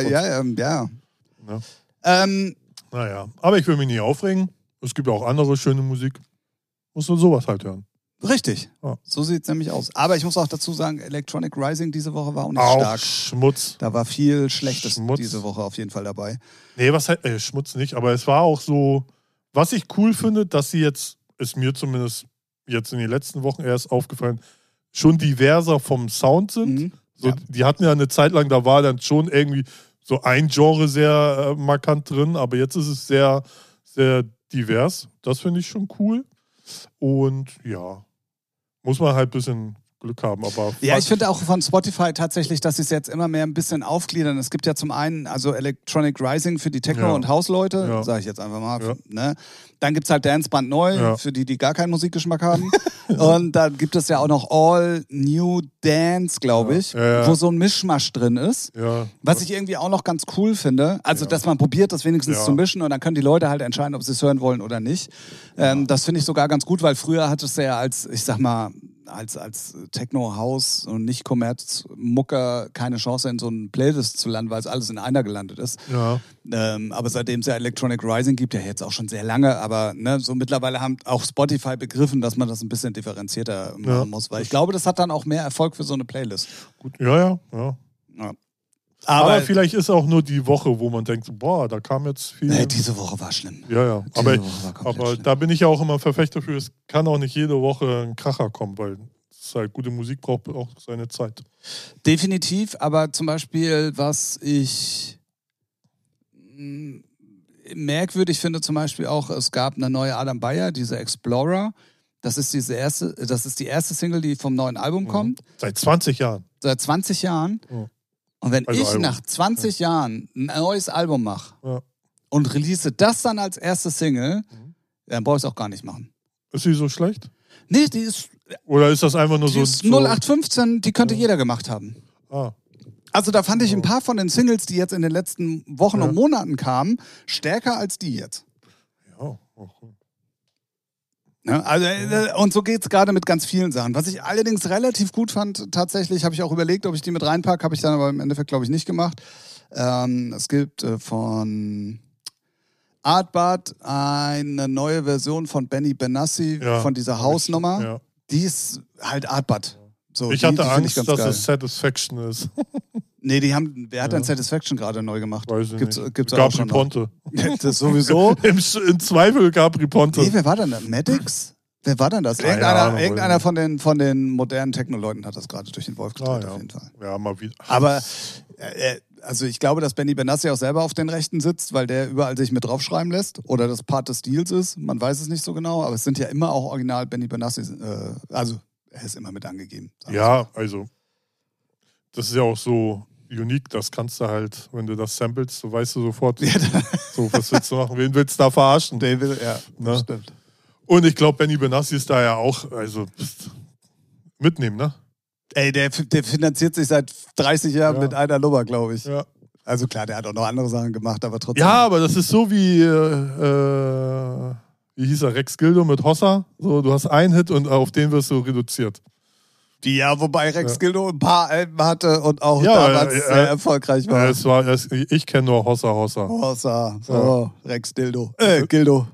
Naja, aber ich will mich nicht aufregen. Es gibt auch andere schöne Musik. Muss nur sowas halt hören. Richtig. Ja. So sieht es nämlich aus. Aber ich muss auch dazu sagen, Electronic Rising diese Woche war auch nicht stark. Schmutz. Da war viel Schlechtes diese Woche auf jeden Fall dabei. Nee, Schmutz nicht. Aber es war auch so, was ich cool finde, dass sie jetzt, ist mir zumindest jetzt in den letzten Wochen erst aufgefallen, schon diverser vom Sound sind. Mhm. So, die hatten ja eine Zeit lang, da war dann schon irgendwie so ein Genre sehr markant drin, aber jetzt ist es sehr, sehr divers. Das finde ich schon cool. Und ja, muss man halt ein bisschen Glück haben. Aber ja, ich finde auch von Spotify tatsächlich, dass sie es jetzt immer mehr ein bisschen aufgliedern. Es gibt ja zum einen also Electronic Rising für die Techno- und House-Leute, sage ich jetzt einfach mal. Ja. Ne? Dann gibt es halt Dance Brandneu für die gar keinen Musikgeschmack haben. Und dann gibt es ja auch noch All New Dance, glaube ich, wo so ein Mischmasch drin ist. Ja. Was ich irgendwie auch noch ganz cool finde. Also, dass man probiert, das wenigstens zu mischen und dann können die Leute halt entscheiden, ob sie es hören wollen oder nicht. Das finde ich sogar ganz gut, weil früher hat es ja als, ich sag mal, als Techno-House und Nicht-Kommerz-Mucker keine Chance in so einen Playlist zu landen, weil es alles in einer gelandet ist. Ja. Aber seitdem es ja Electronic Rising gibt, ja jetzt auch schon sehr lange, aber ne, so mittlerweile haben auch Spotify begriffen, dass man das ein bisschen differenzierter machen muss, weil ich glaube, das hat dann auch mehr Erfolg für so eine Playlist. Gut. Ja. Aber vielleicht ist auch nur die Woche, wo man denkt, boah, da kam jetzt viel. Nee, diese Woche war schlimm. Ja. Aber da bin ich ja auch immer Verfechter für, es kann auch nicht jede Woche ein Kracher kommen, weil es halt gute Musik braucht auch seine Zeit. Definitiv, aber zum Beispiel, was ich merkwürdig finde, zum Beispiel auch, es gab eine neue Adam Beyer, diese Explorer. Das ist die erste Single, die vom neuen Album kommt. Seit 20 Jahren. Seit 20 Jahren. Ja. Und wenn ich nach 20 Jahren ein neues Album mache und release das dann als erste Single, dann brauche ich es auch gar nicht machen. Ist sie so schlecht? Nee, die ist... Oder ist das einfach nur die ist 0815, die könnte jeder gemacht haben. Also da fand ich ein paar von den Singles, die jetzt in den letzten Wochen und Monaten kamen, stärker als die jetzt. Ja, okay. Ja, also, und so geht es gerade mit ganz vielen Sachen. Was ich allerdings relativ gut fand, tatsächlich, habe ich auch überlegt, ob ich die mit reinpacke, habe ich dann aber im Endeffekt, glaube ich, nicht gemacht. Es gibt von Artbad eine neue Version von Benny Benassi, von dieser Hausnummer. Ja. Die ist halt Artbad. So, ich hatte die Angst, dass geil. es Satisfaction ist. Nee, wer hat denn Satisfaction gerade neu gemacht? Weiß ich Gibt's nicht. auch schon Ponte. Das sowieso. Im Zweifel Gabri Ponte. Nee, wer war denn da? Maddox? Wer war denn das? Keine Ahnung, Irgendeiner von den modernen Techno-Leuten hat das gerade durch den Wolf gedreht, auf jeden Fall. Ja, mal wieder. Aber also ich glaube, dass Benny Benassi auch selber auf den Rechten sitzt, weil der überall sich mit draufschreiben lässt oder das Part des Deals ist. Man weiß es nicht so genau, aber es sind ja immer auch original Benny Benassi. Also er ist immer mit angegeben. Ja, also das ist ja auch so unique, das kannst du halt, wenn du das samplest, so weißt du sofort, so, was willst du machen, wen willst du da verarschen? Ja, das stimmt. Und ich glaube, Benny Benassi ist da ja auch, also mitnehmen, ne? Ey, der finanziert sich seit 30 Jahren mit einer Nummer, glaube ich. Ja. Also klar, der hat auch noch andere Sachen gemacht, aber trotzdem. Ja, aber das ist so wie hieß er, Rex Gildo mit Hossa. So, du hast einen Hit und auf den wirst du reduziert. Ja, wobei Rex Gildo ein paar Alben hatte und auch damals sehr erfolgreich war. Ich kenne nur Hossa. Hossa, so, Rex Dildo. Gildo.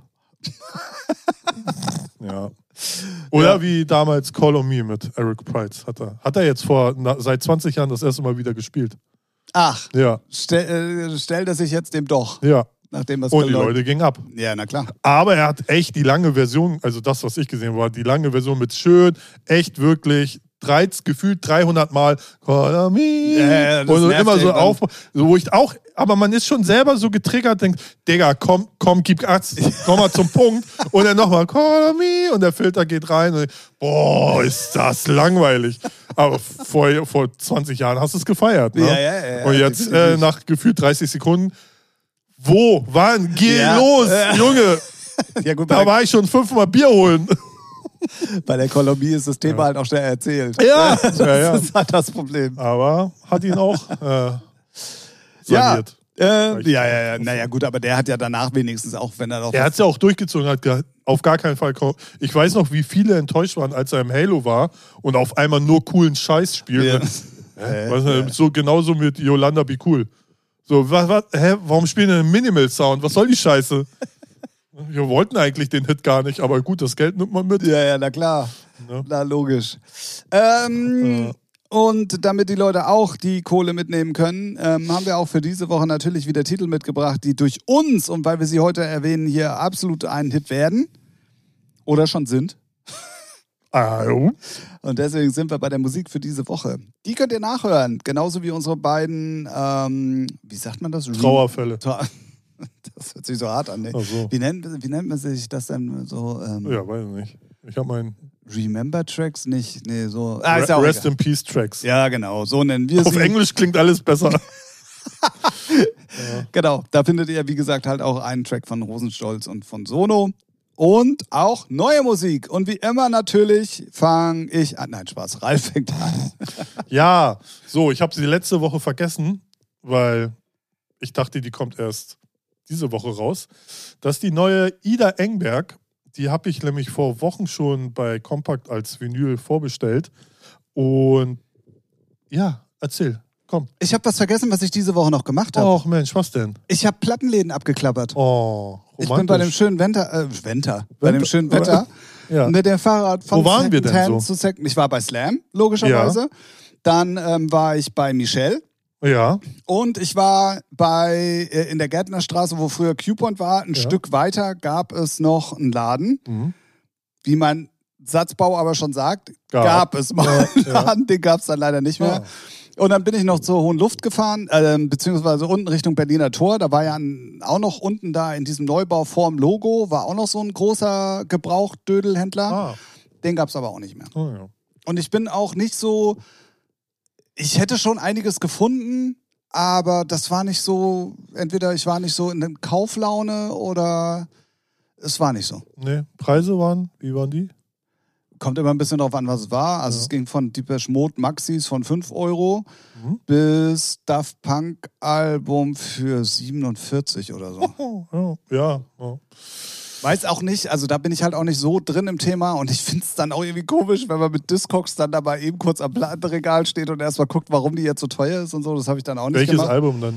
Ja. Oder wie damals Call on Me mit Eric Price. Hat er jetzt seit 20 Jahren das erste Mal wieder gespielt. Ach. Ja. Stellt er sich jetzt dem doch. Ja. Nachdem und die Leute gingen ab. Ja, na klar. Aber er hat echt die lange Version, also das, was ich gesehen habe, die lange Version mit schön, echt wirklich gefühlt 300 Mal Call on Me. Und immer so auf, so, wo ich auch, aber man ist schon selber so getriggert, denkt, Digga, komm, gib Gas, komm mal zum Punkt. Und dann nochmal Call on Me und der Filter geht rein und boah, ist das langweilig. Aber vor 20 Jahren hast du es gefeiert. Ne? Ja. Und jetzt nach gefühlt 30 Sekunden, wann? Geh los, Junge. Ja, gut, da war ich schon 5-mal Bier holen. Bei der Kolombie ist das Thema halt auch schnell erzählt. Ja, das ist halt das Problem. Aber hat ihn auch saniert. Naja, gut, aber der hat ja danach wenigstens auch, wenn er noch. Er hat es ja auch durchgezogen, hat auf gar keinen Fall. Ich weiß noch, wie viele enttäuscht waren, als er im Halo war und auf einmal nur coolen Scheiß spielt. So genauso mit Yolanda Be Cool. So, warum spielen wir einen Minimal-Sound? Was soll die Scheiße? Wir wollten eigentlich den Hit gar nicht, aber gut, das Geld nimmt man mit. Ja, na klar. Ja. Na, logisch. Und damit die Leute auch die Kohle mitnehmen können, haben wir auch für diese Woche natürlich wieder Titel mitgebracht, die durch uns, und weil wir sie heute erwähnen, hier absolut ein Hit werden. Oder schon sind. Und deswegen sind wir bei der Musik für diese Woche. Die könnt ihr nachhören, genauso wie unsere beiden, wie sagt man das? Trauerfälle. Das hört sich so hart an. Ne? So. Wie nennt man sich das denn so? Ja, weiß ich nicht. Ich habe meinen Remember-Tracks nicht. Nee, so. Rest in Peace Tracks. Ja, genau. So nennen wir sie. Auf Englisch klingt alles besser. Genau. Da findet ihr, wie gesagt, halt auch einen Track von Rosenstolz und von Sono. Und auch neue Musik. Und wie immer natürlich fange ich an. Nein, Spaß. Ralf fängt an. Ja, so, ich habe sie letzte Woche vergessen, weil ich dachte, die kommt erst diese Woche raus. Das ist die neue Ida Engberg. Die habe ich nämlich vor Wochen schon bei Compact als Vinyl vorbestellt. Und ja, erzähl, komm. Ich habe was vergessen, was ich diese Woche noch gemacht habe. Och Mensch, was denn? Ich habe Plattenläden abgeklappert. Oh, romantisch. Ich bin bei dem schönen bei dem schönen Wetter ja. mit dem Fahrrad von Wo waren wir denn so? zu Second. Ich war bei Slam, logischerweise. Ja. Dann war ich bei Michelle. Ja. Und ich war in der Gärtnerstraße, wo früher Q-Point war. Ein Stück weiter gab es noch einen Laden. Mhm. Wie mein Satzbau aber schon sagt, gab es mal einen Laden. Den gab es dann leider nicht mehr. Und dann bin ich noch zur Hohen Luft gefahren, beziehungsweise unten Richtung Berliner Tor. Da war ja auch noch unten da in diesem Neubau vorm Logo, war auch noch so ein großer Gebraucht-Dödelhändler. Den gab es aber auch nicht mehr. Oh, ja. Und ich bin auch nicht so... Ich hätte schon einiges gefunden, aber das war nicht so, entweder ich war nicht so in der Kauflaune oder es war nicht so. Nee, Preise wie waren die? Kommt immer ein bisschen drauf an, was es war. Also es ging von Depeche Mode Maxis von 5 Euro bis Daft Punk Album für 47 oder so. Ja. Weiß auch nicht, also da bin ich halt auch nicht so drin im Thema und ich finde es dann auch irgendwie komisch, wenn man mit Discogs dann dabei eben kurz am Plattenregal steht und erstmal guckt, warum die jetzt so teuer ist und so. Das habe ich dann auch nicht gemacht. Welches Album dann?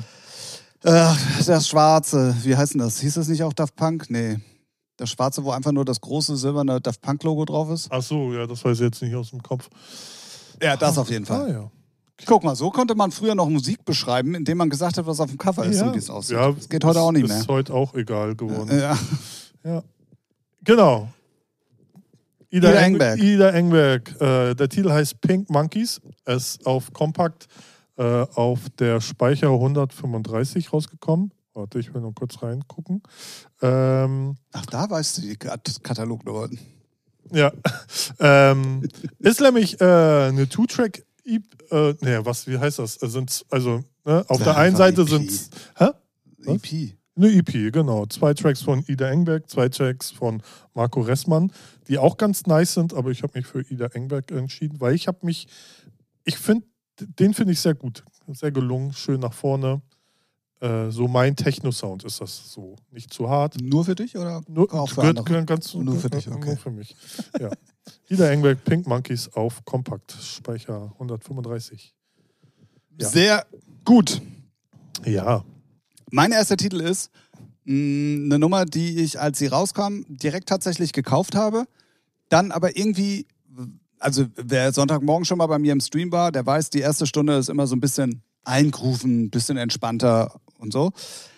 Das Schwarze, wie heißt denn das? Hieß das nicht auch Daft Punk? Nee. Das Schwarze, wo einfach nur das große silberne Daft Punk Logo drauf ist. Ach so, ja, das weiß ich jetzt nicht aus dem Kopf. Ja, das auf jeden Fall. Ja. Guck mal, so konnte man früher noch Musik beschreiben, indem man gesagt hat, was auf dem Cover ist und wie es aussieht. Ja, das geht heute auch nicht mehr. Ist heute auch egal geworden. Ja. Ja. Genau. Ida Engberg. Ida Engberg. Der Titel heißt Pink Monkeys. Er ist auf Kompakt auf der Speicher 135 rausgekommen. Warte, ich will noch kurz reingucken. Ach, da weißt du die Katalognummer. Ja. Ist nämlich eine Two-Track wie heißt das? Auf der einen Seite sind es. EP. Eine EP, genau. 2 Tracks von Ida Engberg, 2 Tracks von Marco Ressmann, die auch ganz nice sind, aber ich habe mich für Ida Engberg entschieden, weil den finde ich sehr gut. Sehr gelungen, schön nach vorne. So mein Techno-Sound ist das so. Nicht zu hart. Nur für dich oder auch für andere? Nur für dich, okay. Nur für mich. Ja. Ida Engberg, Pink Monkeys auf Kompakt, Speicher 135. Ja. Sehr gut. Ja. Mein erster Titel ist eine Nummer, die ich, als sie rauskam, direkt tatsächlich gekauft habe. Dann aber irgendwie, also wer Sonntagmorgen schon mal bei mir im Stream war, der weiß, die erste Stunde ist immer so ein bisschen eingerufen, ein bisschen entspannter und so.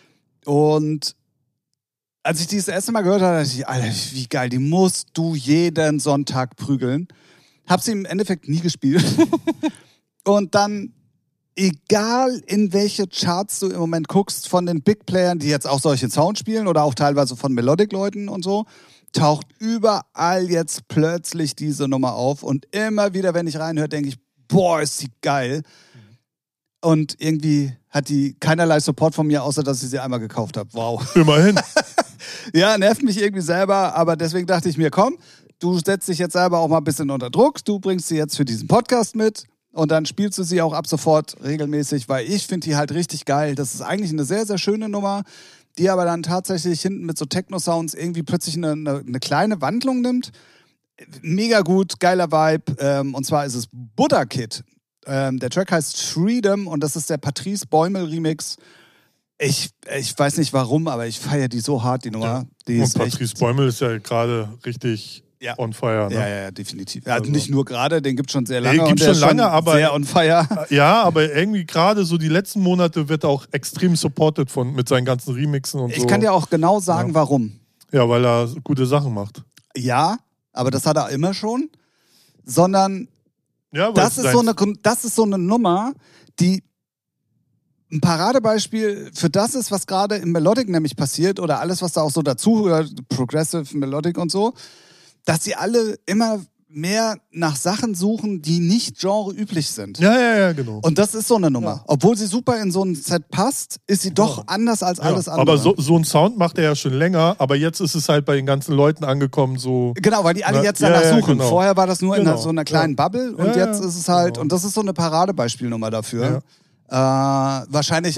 Und als ich die das erste Mal gehört habe, dachte ich, Alter, wie geil, die musst du jeden Sonntag prügeln. Hab sie im Endeffekt nie gespielt. Und dann, egal in welche Charts du im Moment guckst, von den Big Playern, die jetzt auch solche Sound spielen oder auch teilweise von Melodic-Leuten und so, taucht überall jetzt plötzlich diese Nummer auf. Und immer wieder, wenn ich reinhöre, denke ich, boah, ist die geil. Und irgendwie hat die keinerlei Support von mir, außer dass ich sie einmal gekauft habe. Wow. Immerhin. Ja, nervt mich irgendwie selber, aber deswegen dachte ich mir, komm, du setzt dich jetzt selber auch mal ein bisschen unter Druck, du bringst sie jetzt für diesen Podcast mit und dann spielst du sie auch ab sofort regelmäßig, weil ich finde die halt richtig geil. Das ist eigentlich eine sehr, sehr schöne Nummer, die aber dann tatsächlich hinten mit so Techno-Sounds irgendwie plötzlich eine kleine Wandlung nimmt. Mega gut, geiler Vibe. Und zwar ist es Buddha Kid. Der Track heißt Freedom und das ist der Patrice Bäumel Remix. Ich weiß nicht warum, aber ich feiere die so hart, die Nummer. Ja. Die und Patrice Bäumel ist ja gerade richtig on fire. Ne? Ja, definitiv. Er hat nicht nur gerade, den gibt es schon sehr lange. Gibt schon lange, aber sehr on fire. Ja, aber irgendwie gerade so die letzten Monate wird er auch extrem supported mit seinen ganzen Remixen und so. Ich kann dir auch genau sagen, warum. Ja, weil er gute Sachen macht. Ja, aber das hat er immer schon. Sondern ja, das ist so eine Nummer, die ein Paradebeispiel für das ist, was gerade im Melodic nämlich passiert oder alles, was da auch so dazugehört, Progressive, Melodic und so, dass sie alle immer mehr nach Sachen suchen, die nicht genreüblich sind. Ja, genau. Und das ist so eine Nummer. Ja. Obwohl sie super in so ein Set passt, ist sie doch anders als alles andere. Aber so einen Sound macht er ja schon länger, aber jetzt ist es halt bei den ganzen Leuten angekommen so... Genau, weil die alle jetzt danach suchen. Genau. Vorher war das nur in so einer kleinen Bubble und jetzt ist es halt, und das ist so eine Paradebeispielnummer dafür. Ja. Wahrscheinlich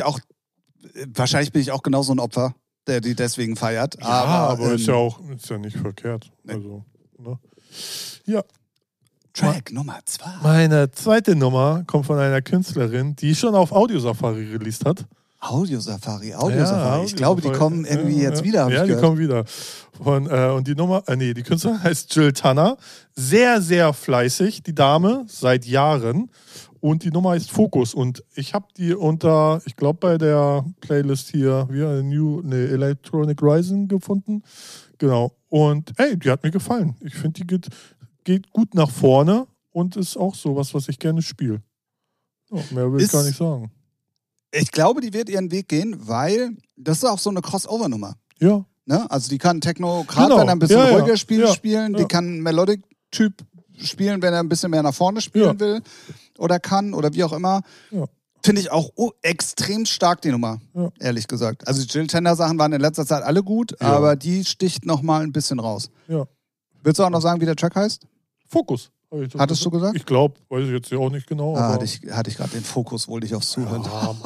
bin ich auch genauso ein Opfer, der die deswegen feiert. Ja, aber ist ja nicht verkehrt. Nee. Also, ne? Ja. Track Nummer 2. Meine zweite Nummer kommt von einer Künstlerin, die schon auf Audiosafari released hat. Audiosafari. Ich glaube, die kommen irgendwie jetzt wieder. Ja, die kommen wieder. Und die Künstlerin heißt Jill Tanner. Sehr, sehr fleißig, die Dame, seit Jahren. Und die Nummer heißt Focus. Und ich habe die ich glaube bei der Playlist hier, Electronic Rising gefunden. Genau. Und die hat mir gefallen. Ich finde, die geht gut nach vorne und ist auch sowas, was ich gerne spiele. Ja, mehr will ich gar nicht sagen. Ich glaube, die wird ihren Weg gehen, weil das ist auch so eine Crossover-Nummer. Ja. Ne? Also die kann Techno, gerade wenn er ein bisschen ruhiger spielen. Ja. Die kann einen Melodic-Typ spielen, wenn er ein bisschen mehr nach vorne spielen will oder kann oder wie auch immer. Ja. Finde ich auch extrem stark, die Nummer, ehrlich gesagt. Also die Jill Tanner Sachen waren in letzter Zeit alle gut, aber die sticht nochmal ein bisschen raus. Ja. Willst du auch noch sagen, wie der Track heißt? Fokus. Hattest du gesagt? Ich glaube, weiß ich jetzt auch nicht genau. Hatte ich gerade den Fokus, wollte ich aufs Zuhören.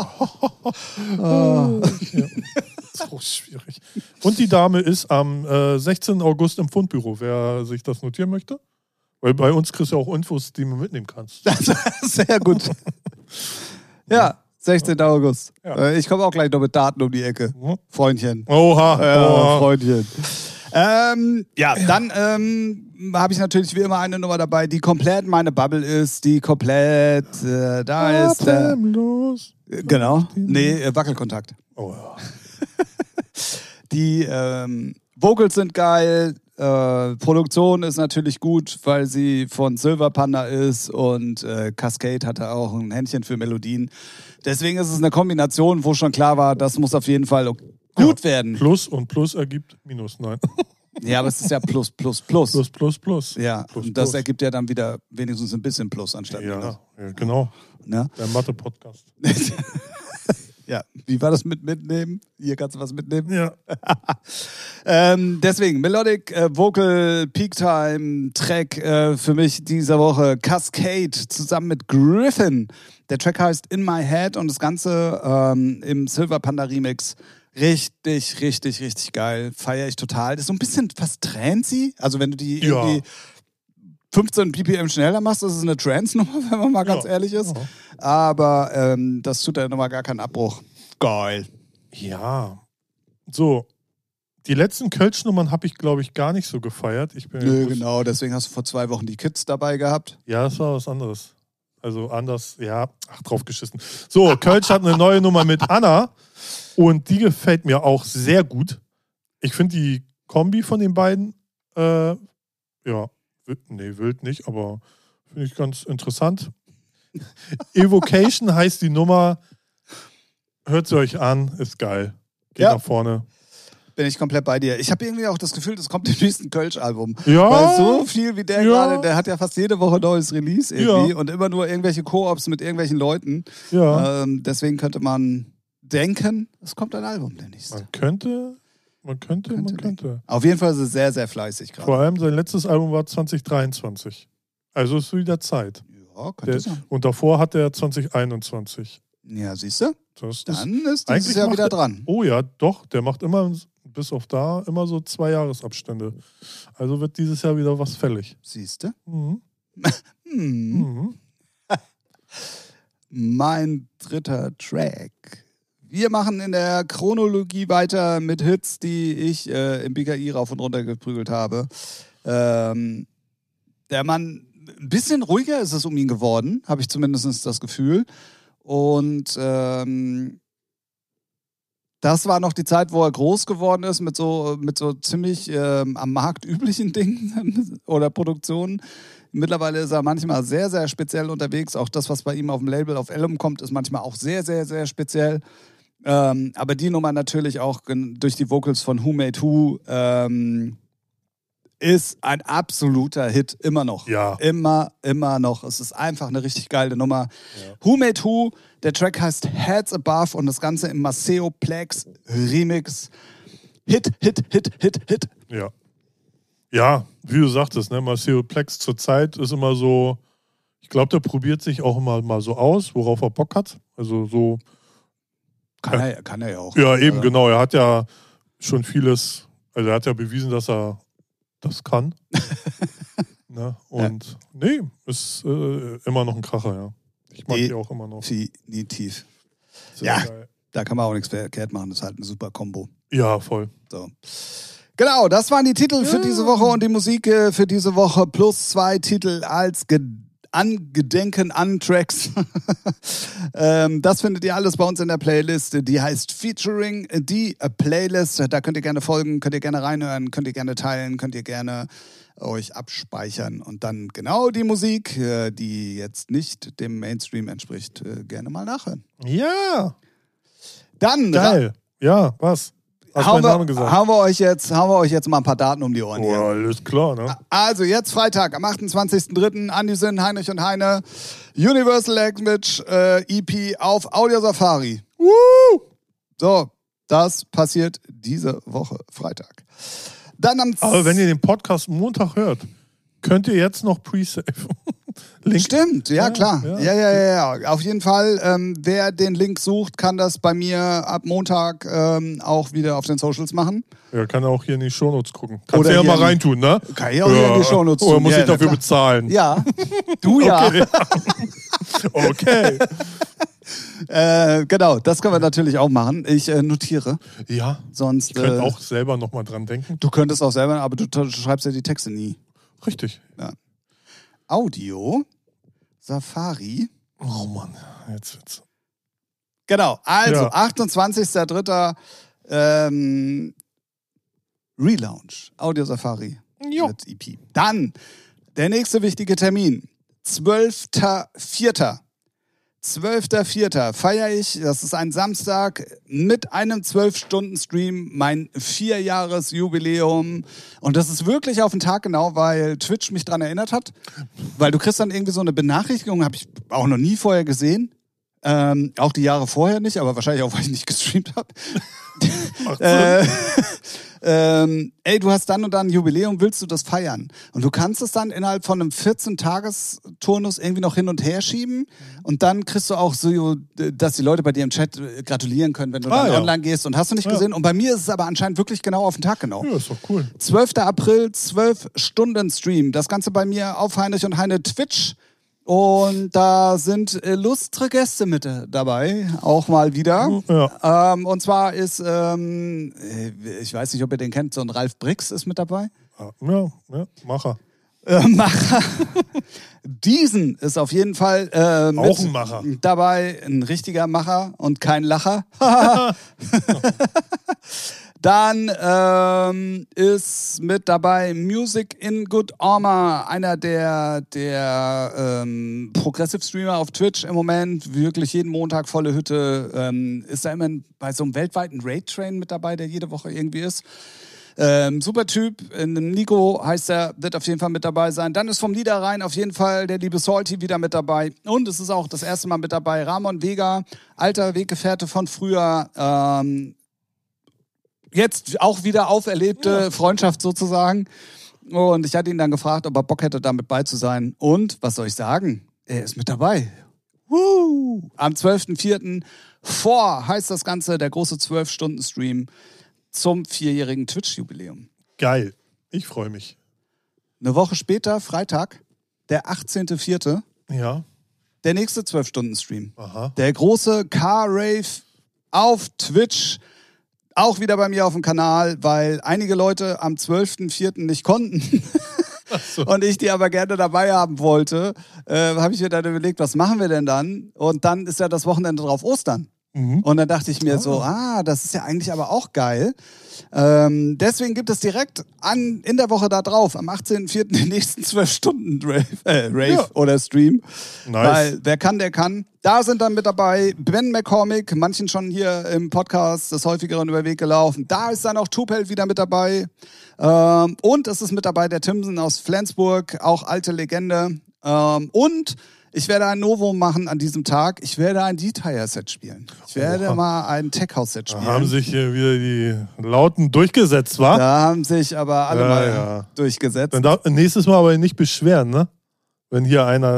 Das ist auch schwierig. Und die Dame ist am 16. August im Fundbüro, wer sich das notieren möchte. Weil bei uns kriegst du auch Infos, die du mitnehmen kannst. Sehr gut. Ja, 16. August. Ja. Ich komme auch gleich noch mit Daten um die Ecke. Freundchen. Oha. Freundchen. Dann habe ich natürlich wie immer eine Nummer dabei, die komplett meine Bubble ist, die komplett da ist. Genau. Nee, Wackelkontakt. Oh ja. Die Vocals sind geil, Produktion ist natürlich gut, weil sie von Silver Panda ist und Cascade hatte auch ein Händchen für Melodien. Deswegen ist es eine Kombination, wo schon klar war, das muss auf jeden Fall gut werden. Plus und Plus ergibt Minus, nein. Ja, aber es ist ja Plus. Plus. Ja, Plus, und das plus. ergibt ja dann wieder wenigstens ein bisschen Plus anstatt Minus. Ja, genau. Ne? Der Mathe-Podcast. Ja, wie war das mit mitnehmen? Hier kannst du was mitnehmen. Ja. Deswegen, Melodic Vocal Peak Time Track für mich diese Woche Cascade zusammen mit Griffin. Der Track heißt In My Head und das Ganze im Silver Panda Remix. Richtig, richtig, richtig geil. Feiere ich total. Das ist so ein bisschen fast Trancy. Also wenn du die irgendwie 15 BPM schneller machst, das ist eine Trance-Nummer, wenn man mal ganz ehrlich ist. Ja. Aber das tut der Nummer gar keinen Abbruch. Geil. Ja. So, die letzten Kölsch-Nummern habe ich, glaube ich, gar nicht so gefeiert. Nö, genau. Deswegen hast du vor 2 Wochen die Kids dabei gehabt. Ja, das war was anderes. Also anders, ja, drauf geschissen. So, Kölsch hat eine neue Nummer mit Anna und die gefällt mir auch sehr gut. Ich finde die Kombi von den beiden, wild nicht, aber finde ich ganz interessant. Evocation heißt die Nummer. Hört sie euch an, ist geil. Geht nach vorne. Bin ich komplett bei dir. Ich habe irgendwie auch das Gefühl, das kommt im nächsten Kölsch-Album. Ja. Weil so viel wie der gerade, der hat ja fast jede Woche neues Release irgendwie und immer nur irgendwelche Koops mit irgendwelchen Leuten. Ja. Deswegen könnte man denken, es kommt ein Album der nächste. Man könnte. Auf jeden Fall ist es sehr, sehr fleißig gerade. Vor allem sein letztes Album war 2023. Also ist wieder Zeit. Ja, könnte sein. Und davor hat er 2021. Ja, siehst du? Dann ist eigentlich dieses Jahr wieder dran. Oh ja, doch. Der macht immer, bis auf da, immer so 2 Jahresabstände. Also wird dieses Jahr wieder was fällig. Siehst du? Mhm. Mein dritter Track. Wir machen in der Chronologie weiter mit Hits, die ich im BKI rauf und runter geprügelt habe. Der Mann, ein bisschen ruhiger ist es um ihn geworden, habe ich zumindest das Gefühl. Und das war noch die Zeit, wo er groß geworden ist mit so ziemlich am Markt üblichen Dingen oder Produktionen. Mittlerweile ist er manchmal sehr, sehr speziell unterwegs. Auch das, was bei ihm auf dem Label auf Ellum kommt, ist manchmal auch sehr, sehr, sehr speziell. Aber die Nummer natürlich auch durch die Vocals von Who Made Who ist ein absoluter Hit, immer noch. Ja. Immer noch. Es ist einfach eine richtig geile Nummer. Ja. Who Made Who, der Track heißt Heads Above und das Ganze im Maceo Plex Remix. Hit. Ja. Ja, wie du sagtest, ne, Maceo Plex zur Zeit ist immer so, ich glaube, der probiert sich auch immer mal so aus, worauf er Bock hat. Also so. Kann er ja auch. Ja, eben, genau. Er hat ja schon vieles, also er hat ja bewiesen, dass er das kann. Ne? Und ist immer noch ein Kracher, ja. Ich mag die auch immer noch. Definitiv. Sehr geil. Da kann man auch nichts verkehrt machen. Das ist halt eine super Kombo. Ja, voll. So. Genau, das waren die Titel für diese Woche und die Musik für diese Woche plus 2 Titel als Angedenken an Tracks. Das findet ihr alles bei uns in der Playlist. Die heißt Featuring, die Playlist. Da könnt ihr gerne folgen, könnt ihr gerne reinhören, könnt ihr gerne teilen, könnt ihr gerne euch abspeichern und dann genau die Musik, die jetzt nicht dem Mainstream entspricht, gerne mal nachhören. Ja. Dann geil. Ja, was? Hauen wir euch jetzt mal ein paar Daten um die Ohren hier. Alles klar, ne? Also jetzt Freitag am 28.03. Andi Sinn, Heinrich und Heine, Universal Language EP auf Audio Safari. So, das passiert diese Woche Freitag. Dann Aber wenn ihr den Podcast Montag hört, könnt ihr jetzt noch Pre-Save. Link. Stimmt, ja klar. Ja. Auf jeden Fall, wer den Link sucht, kann das bei mir ab Montag auch wieder auf den Socials machen. Ja, kann auch hier in die Shownotes gucken. Kannst du ja mal reintun, ne? Kann ich auch hier in die Shownotes tun. Oder muss ich dafür bezahlen? Ja, du ja. Okay. Genau, das können wir natürlich auch machen. Ich notiere. Ja. Sonst. Ich könnte auch selber nochmal dran denken. Du könntest auch selber, aber du schreibst ja die Texte nie. Richtig. Ja. Audio, Safari. Oh Mann, jetzt wird's. Genau, also 28.03. Relaunch, Audio Safari. Jo. Mit EP. Dann der nächste wichtige Termin. 12.04. 12.04. feiere ich, das ist ein Samstag, mit einem 12-Stunden-Stream mein 4-Jahres-Jubiläum. Und das ist wirklich auf den Tag genau, weil Twitch mich daran erinnert hat. Weil du kriegst dann irgendwie so eine Benachrichtigung, habe ich auch noch nie vorher gesehen. Auch die Jahre vorher nicht, aber wahrscheinlich auch, weil ich nicht gestreamt habe. Ey, du hast dann und dann ein Jubiläum, willst du das feiern? Und du kannst es dann innerhalb von einem 14-Tages-Turnus irgendwie noch hin und her schieben und dann kriegst du auch so, dass die Leute bei dir im Chat gratulieren können, wenn du dann online gehst und hast du nicht gesehen. Und bei mir ist es aber anscheinend wirklich genau auf den Tag genau. Ja, ist doch cool. 12. April, 12 Stunden Stream. Das Ganze bei mir auf Heinrich und Heine Twitch. Und da sind illustre Gäste mit dabei, auch mal wieder. Ja. Und zwar ist, ich weiß nicht, ob ihr den kennt, so ein Ralf Brix ist mit dabei. Ja, Macher. Macher. Diesen ist auf jeden Fall mit Auch ein Macher. dabei, ein richtiger Macher und kein Lacher. Dann ist mit dabei Music in Good Armor, einer der Progressive Streamer auf Twitch im Moment, wirklich jeden Montag volle Hütte, ist da immer bei so einem weltweiten Raid-Train mit dabei, der jede Woche irgendwie ist. Super Typ, Nico heißt er, wird auf jeden Fall mit dabei sein. Dann ist vom Niederrhein auf jeden Fall der liebe Salty wieder mit dabei. Und es ist auch das erste Mal mit dabei Ramon Vega, alter Weggefährte von früher, jetzt auch wieder auferlebte Freundschaft sozusagen. Und ich hatte ihn dann gefragt, ob er Bock hätte, damit bei zu sein. Und, was soll ich sagen? Er ist mit dabei. Woo! Am 12.04. heißt das Ganze, der große 12-Stunden-Stream zum 4-jährigen Twitch-Jubiläum. Geil. Ich freue mich. Eine Woche später, Freitag, der 18.04., Ja. der nächste 12-Stunden-Stream. Aha. Der große Car-Rave auf Twitch. Auch wieder bei mir auf dem Kanal, weil einige Leute am 12.04. nicht konnten und ich die aber gerne dabei haben wollte, habe ich mir dann überlegt, was machen wir denn dann? Und dann ist ja das Wochenende drauf Ostern. Und dann dachte ich mir das ist ja eigentlich aber auch geil. Deswegen gibt es direkt in der Woche da drauf, am 18.04. den nächsten 12-Stunden-Rave oder Stream. Nice. Weil wer kann, der kann. Da sind dann mit dabei Ben McCormick, manchen schon hier im Podcast des häufigeren über den Weg gelaufen. Da ist dann auch Tupel wieder mit dabei. Und es ist mit dabei der Timson aus Flensburg, auch alte Legende. Und ich werde ein Novum machen an diesem Tag. Ich werde ein D-Tire-Set spielen. Ich werde mal ein Tech-House-Set spielen. Da haben sich hier wieder die Lauten durchgesetzt, wa? Da haben sich aber alle mal durchgesetzt. Dann nächstes Mal aber nicht beschweren, ne? Wenn hier einer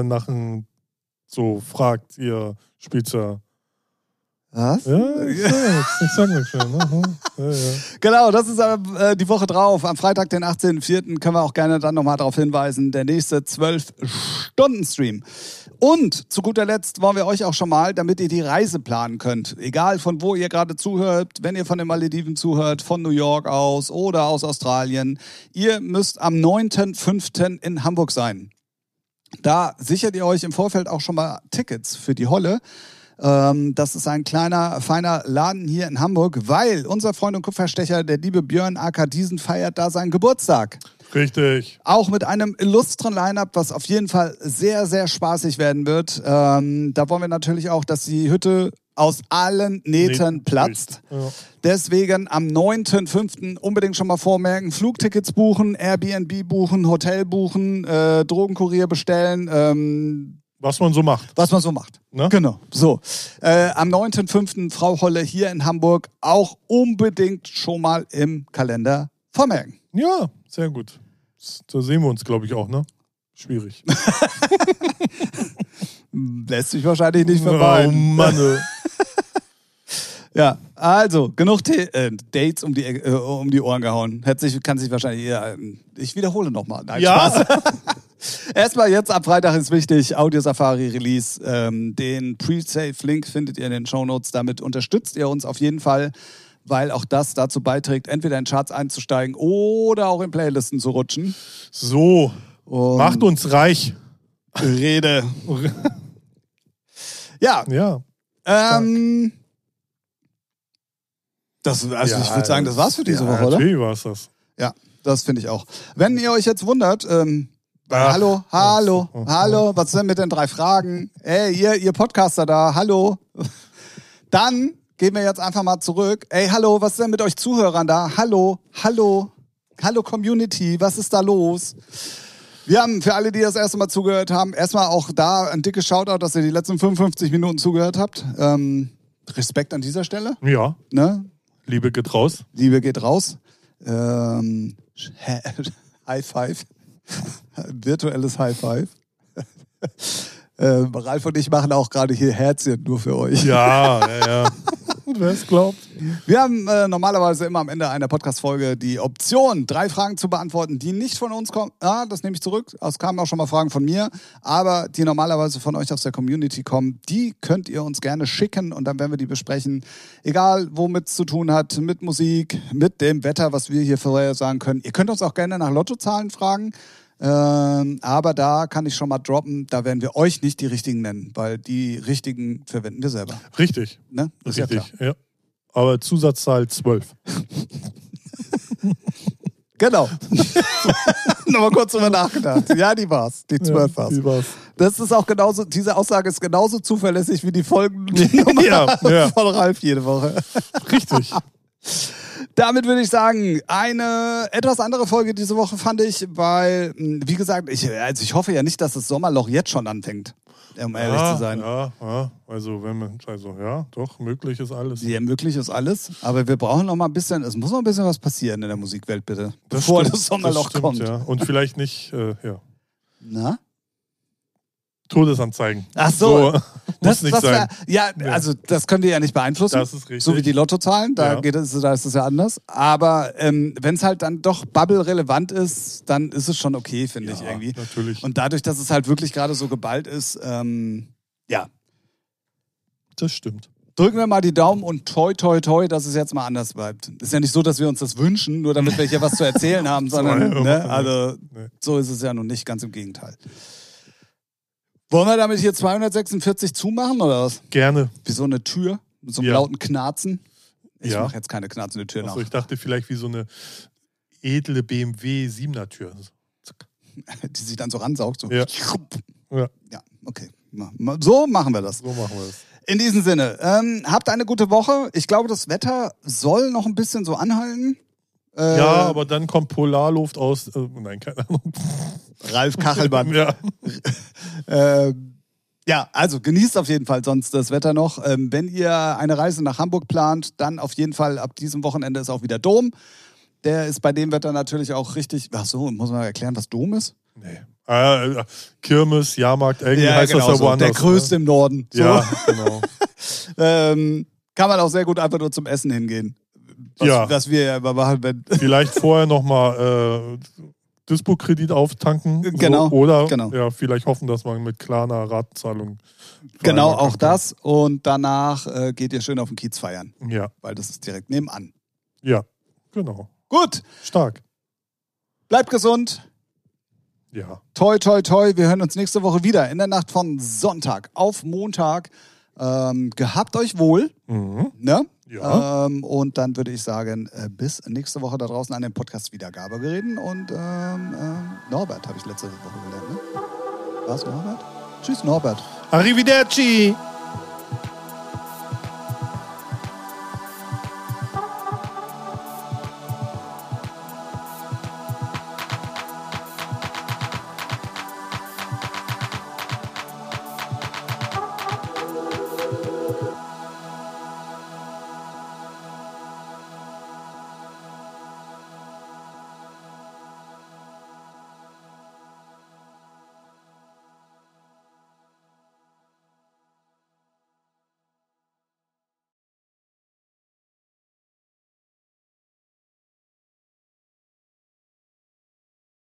so fragt, ihr spielt's ja. Was? Ja, ich sag nichts mehr. Ne? Ja. Genau, das ist die Woche drauf. Am Freitag, den 18.04. können wir auch gerne dann nochmal darauf hinweisen. Der nächste 12-Stunden-Stream. Und zu guter Letzt wollen wir euch auch schon mal, damit ihr die Reise planen könnt, egal von wo ihr gerade zuhört, wenn ihr von den Malediven zuhört, von New York aus oder aus Australien, ihr müsst am 9.05. in Hamburg sein. Da sichert ihr euch im Vorfeld auch schon mal Tickets für die Holle. Das ist ein kleiner, feiner Laden hier in Hamburg, weil unser Freund und Kupferstecher, der liebe Björn aka Diesen, feiert da seinen Geburtstag. Richtig. Auch mit einem illustren Line-Up, was auf jeden Fall sehr, sehr spaßig werden wird. Da wollen wir natürlich auch, dass die Hütte aus allen Nähten platzt. Ja. Deswegen am 9.05. unbedingt schon mal vormerken, Flugtickets buchen, Airbnb buchen, Hotel buchen, Drogenkurier bestellen. Was man so macht. Was man so macht. Ne? Genau. So. Am 9.05. Frau Holle hier in Hamburg auch unbedingt schon mal im Kalender vormerken. Ja, sehr gut. Da sehen wir uns, glaube ich, auch, ne? Schwierig. Lässt sich wahrscheinlich nicht vermeiden. Oh Mann. Ja, also, genug Dates um die Ohren gehauen. Kann sich wahrscheinlich eher. Ich wiederhole nochmal. Nein, ja. Spaß. Erstmal jetzt ab Freitag ist wichtig, Audio Safari Release. Den Pre-Save-Link findet ihr in den Shownotes. Damit unterstützt ihr uns auf jeden Fall, weil auch das dazu beiträgt, entweder in Charts einzusteigen oder auch in Playlisten zu rutschen. So, macht uns reich. Rede. Ja. Ja. Ich würde sagen, das war's für diese Woche, oder? Natürlich war es das. Ja. Das finde ich auch. Wenn ihr euch jetzt wundert, hallo, was ist denn mit den 3 Fragen? Ey, ihr Podcaster da, hallo. Dann gehen wir jetzt einfach mal zurück. Ey, hallo, was ist denn mit euch Zuhörern da? Hallo Community, was ist da los? Wir haben für alle, die das erste Mal zugehört haben, erstmal auch da ein dickes Shoutout, dass ihr die letzten 55 Minuten zugehört habt. Respekt an dieser Stelle. Ja. Ne? Liebe geht raus. Liebe geht raus. High Five. Virtuelles High Five. Ralf und ich machen auch gerade hier Herzchen nur für euch. Ja. Wer es glaubt. Wir haben normalerweise immer am Ende einer Podcast-Folge die Option, 3 Fragen zu beantworten, die nicht von uns kommen. Das nehme ich zurück. Es kamen auch schon mal Fragen von mir, aber die normalerweise von euch aus der Community kommen, die könnt ihr uns gerne schicken und dann werden wir die besprechen. Egal, womit es zu tun hat, mit Musik, mit dem Wetter, was wir hier vorher sagen können. Ihr könnt uns auch gerne nach Lottozahlen fragen. Aber da kann ich schon mal droppen, da werden wir euch nicht die richtigen nennen, weil die richtigen verwenden wir selber. Richtig. Ne? Ist Richtig, ja klar. ja. Aber Zusatzzahl 12. Genau. Nochmal kurz drüber nachgedacht. Ja, die war's. Die 12 war's. Die war's. Das ist auch genauso, diese Aussage ist genauso zuverlässig wie die Folgennummer von Ralf jede Woche. Richtig. Damit würde ich sagen, eine etwas andere Folge diese Woche fand ich, weil, wie gesagt, ich hoffe ja nicht, dass das Sommerloch jetzt schon anfängt, um ehrlich zu sein. Ja, also doch, möglich ist alles. Ja, möglich ist alles, aber wir brauchen noch mal ein bisschen, es muss noch ein bisschen was passieren in der Musikwelt, bitte, Das bevor stimmt, das Sommerloch kommt. Ja. Und vielleicht nicht, Na? Todesanzeigen. Ach so. Muss nicht sein. Also das könnt ihr ja nicht beeinflussen. Das ist richtig. So wie die Lottozahlen, da Ja. ist es ja anders. Aber wenn es halt dann doch Bubble-relevant ist, dann ist es schon okay, finde ich irgendwie. Natürlich. Und dadurch, dass es halt wirklich gerade so geballt ist, Das stimmt. drücken wir mal die Daumen und toi, toi, toi, dass es jetzt mal anders bleibt. Ist ja nicht so, dass wir uns das wünschen, nur damit wir hier was zu erzählen haben, sondern so ist es ja nun nicht, ganz im Gegenteil. Wollen wir damit hier 246 zumachen oder was? Gerne. Wie so eine Tür mit so einem lauten Knarzen. Ich mache jetzt keine knarzende Tür nach. Ich dachte vielleicht wie so eine edle BMW 7er Tür. Die sich dann so ransaugt. So. Ja. Ja, okay. So machen wir das. So machen wir das. In diesem Sinne, habt eine gute Woche. Ich glaube, das Wetter soll noch ein bisschen so anhalten. Ja, aber dann kommt Polarluft aus. Nein, keine Ahnung. Ralf Kachelmann. Ja. Also genießt auf jeden Fall sonst das Wetter noch. Wenn ihr eine Reise nach Hamburg plant, dann auf jeden Fall ab diesem Wochenende ist auch wieder Dom. Der ist bei dem Wetter natürlich auch richtig. Ach so, muss man erklären, was Dom ist? Nee. Kirmes, Jahrmarkt, irgendwie heißt genau das ja woanders. Der größte im Norden. So. Ja, genau. Kann man auch sehr gut einfach nur zum Essen hingehen. Was wir ja immer machen, wenn. Vielleicht vorher nochmal Dispo-Kredit auftanken. Genau. Oder genau. Vielleicht hoffen, dass man mit Klarna Ratenzahlung. Genau, auch das. Und danach geht ihr schön auf den Kiez feiern. Ja. Weil das ist direkt nebenan. Ja, genau. Gut. Stark. Bleibt gesund. Ja. Toi, toi, toi. Wir hören uns nächste Woche wieder in der Nacht von Sonntag auf Montag. Gehabt euch wohl. Mhm. Ne? Ja. Und dann würde ich sagen, bis nächste Woche da draußen an den Podcast-Wiedergabegeräten. Und Norbert habe ich letzte Woche gelernt. Ne? War es Norbert? Tschüss, Norbert. Arrivederci.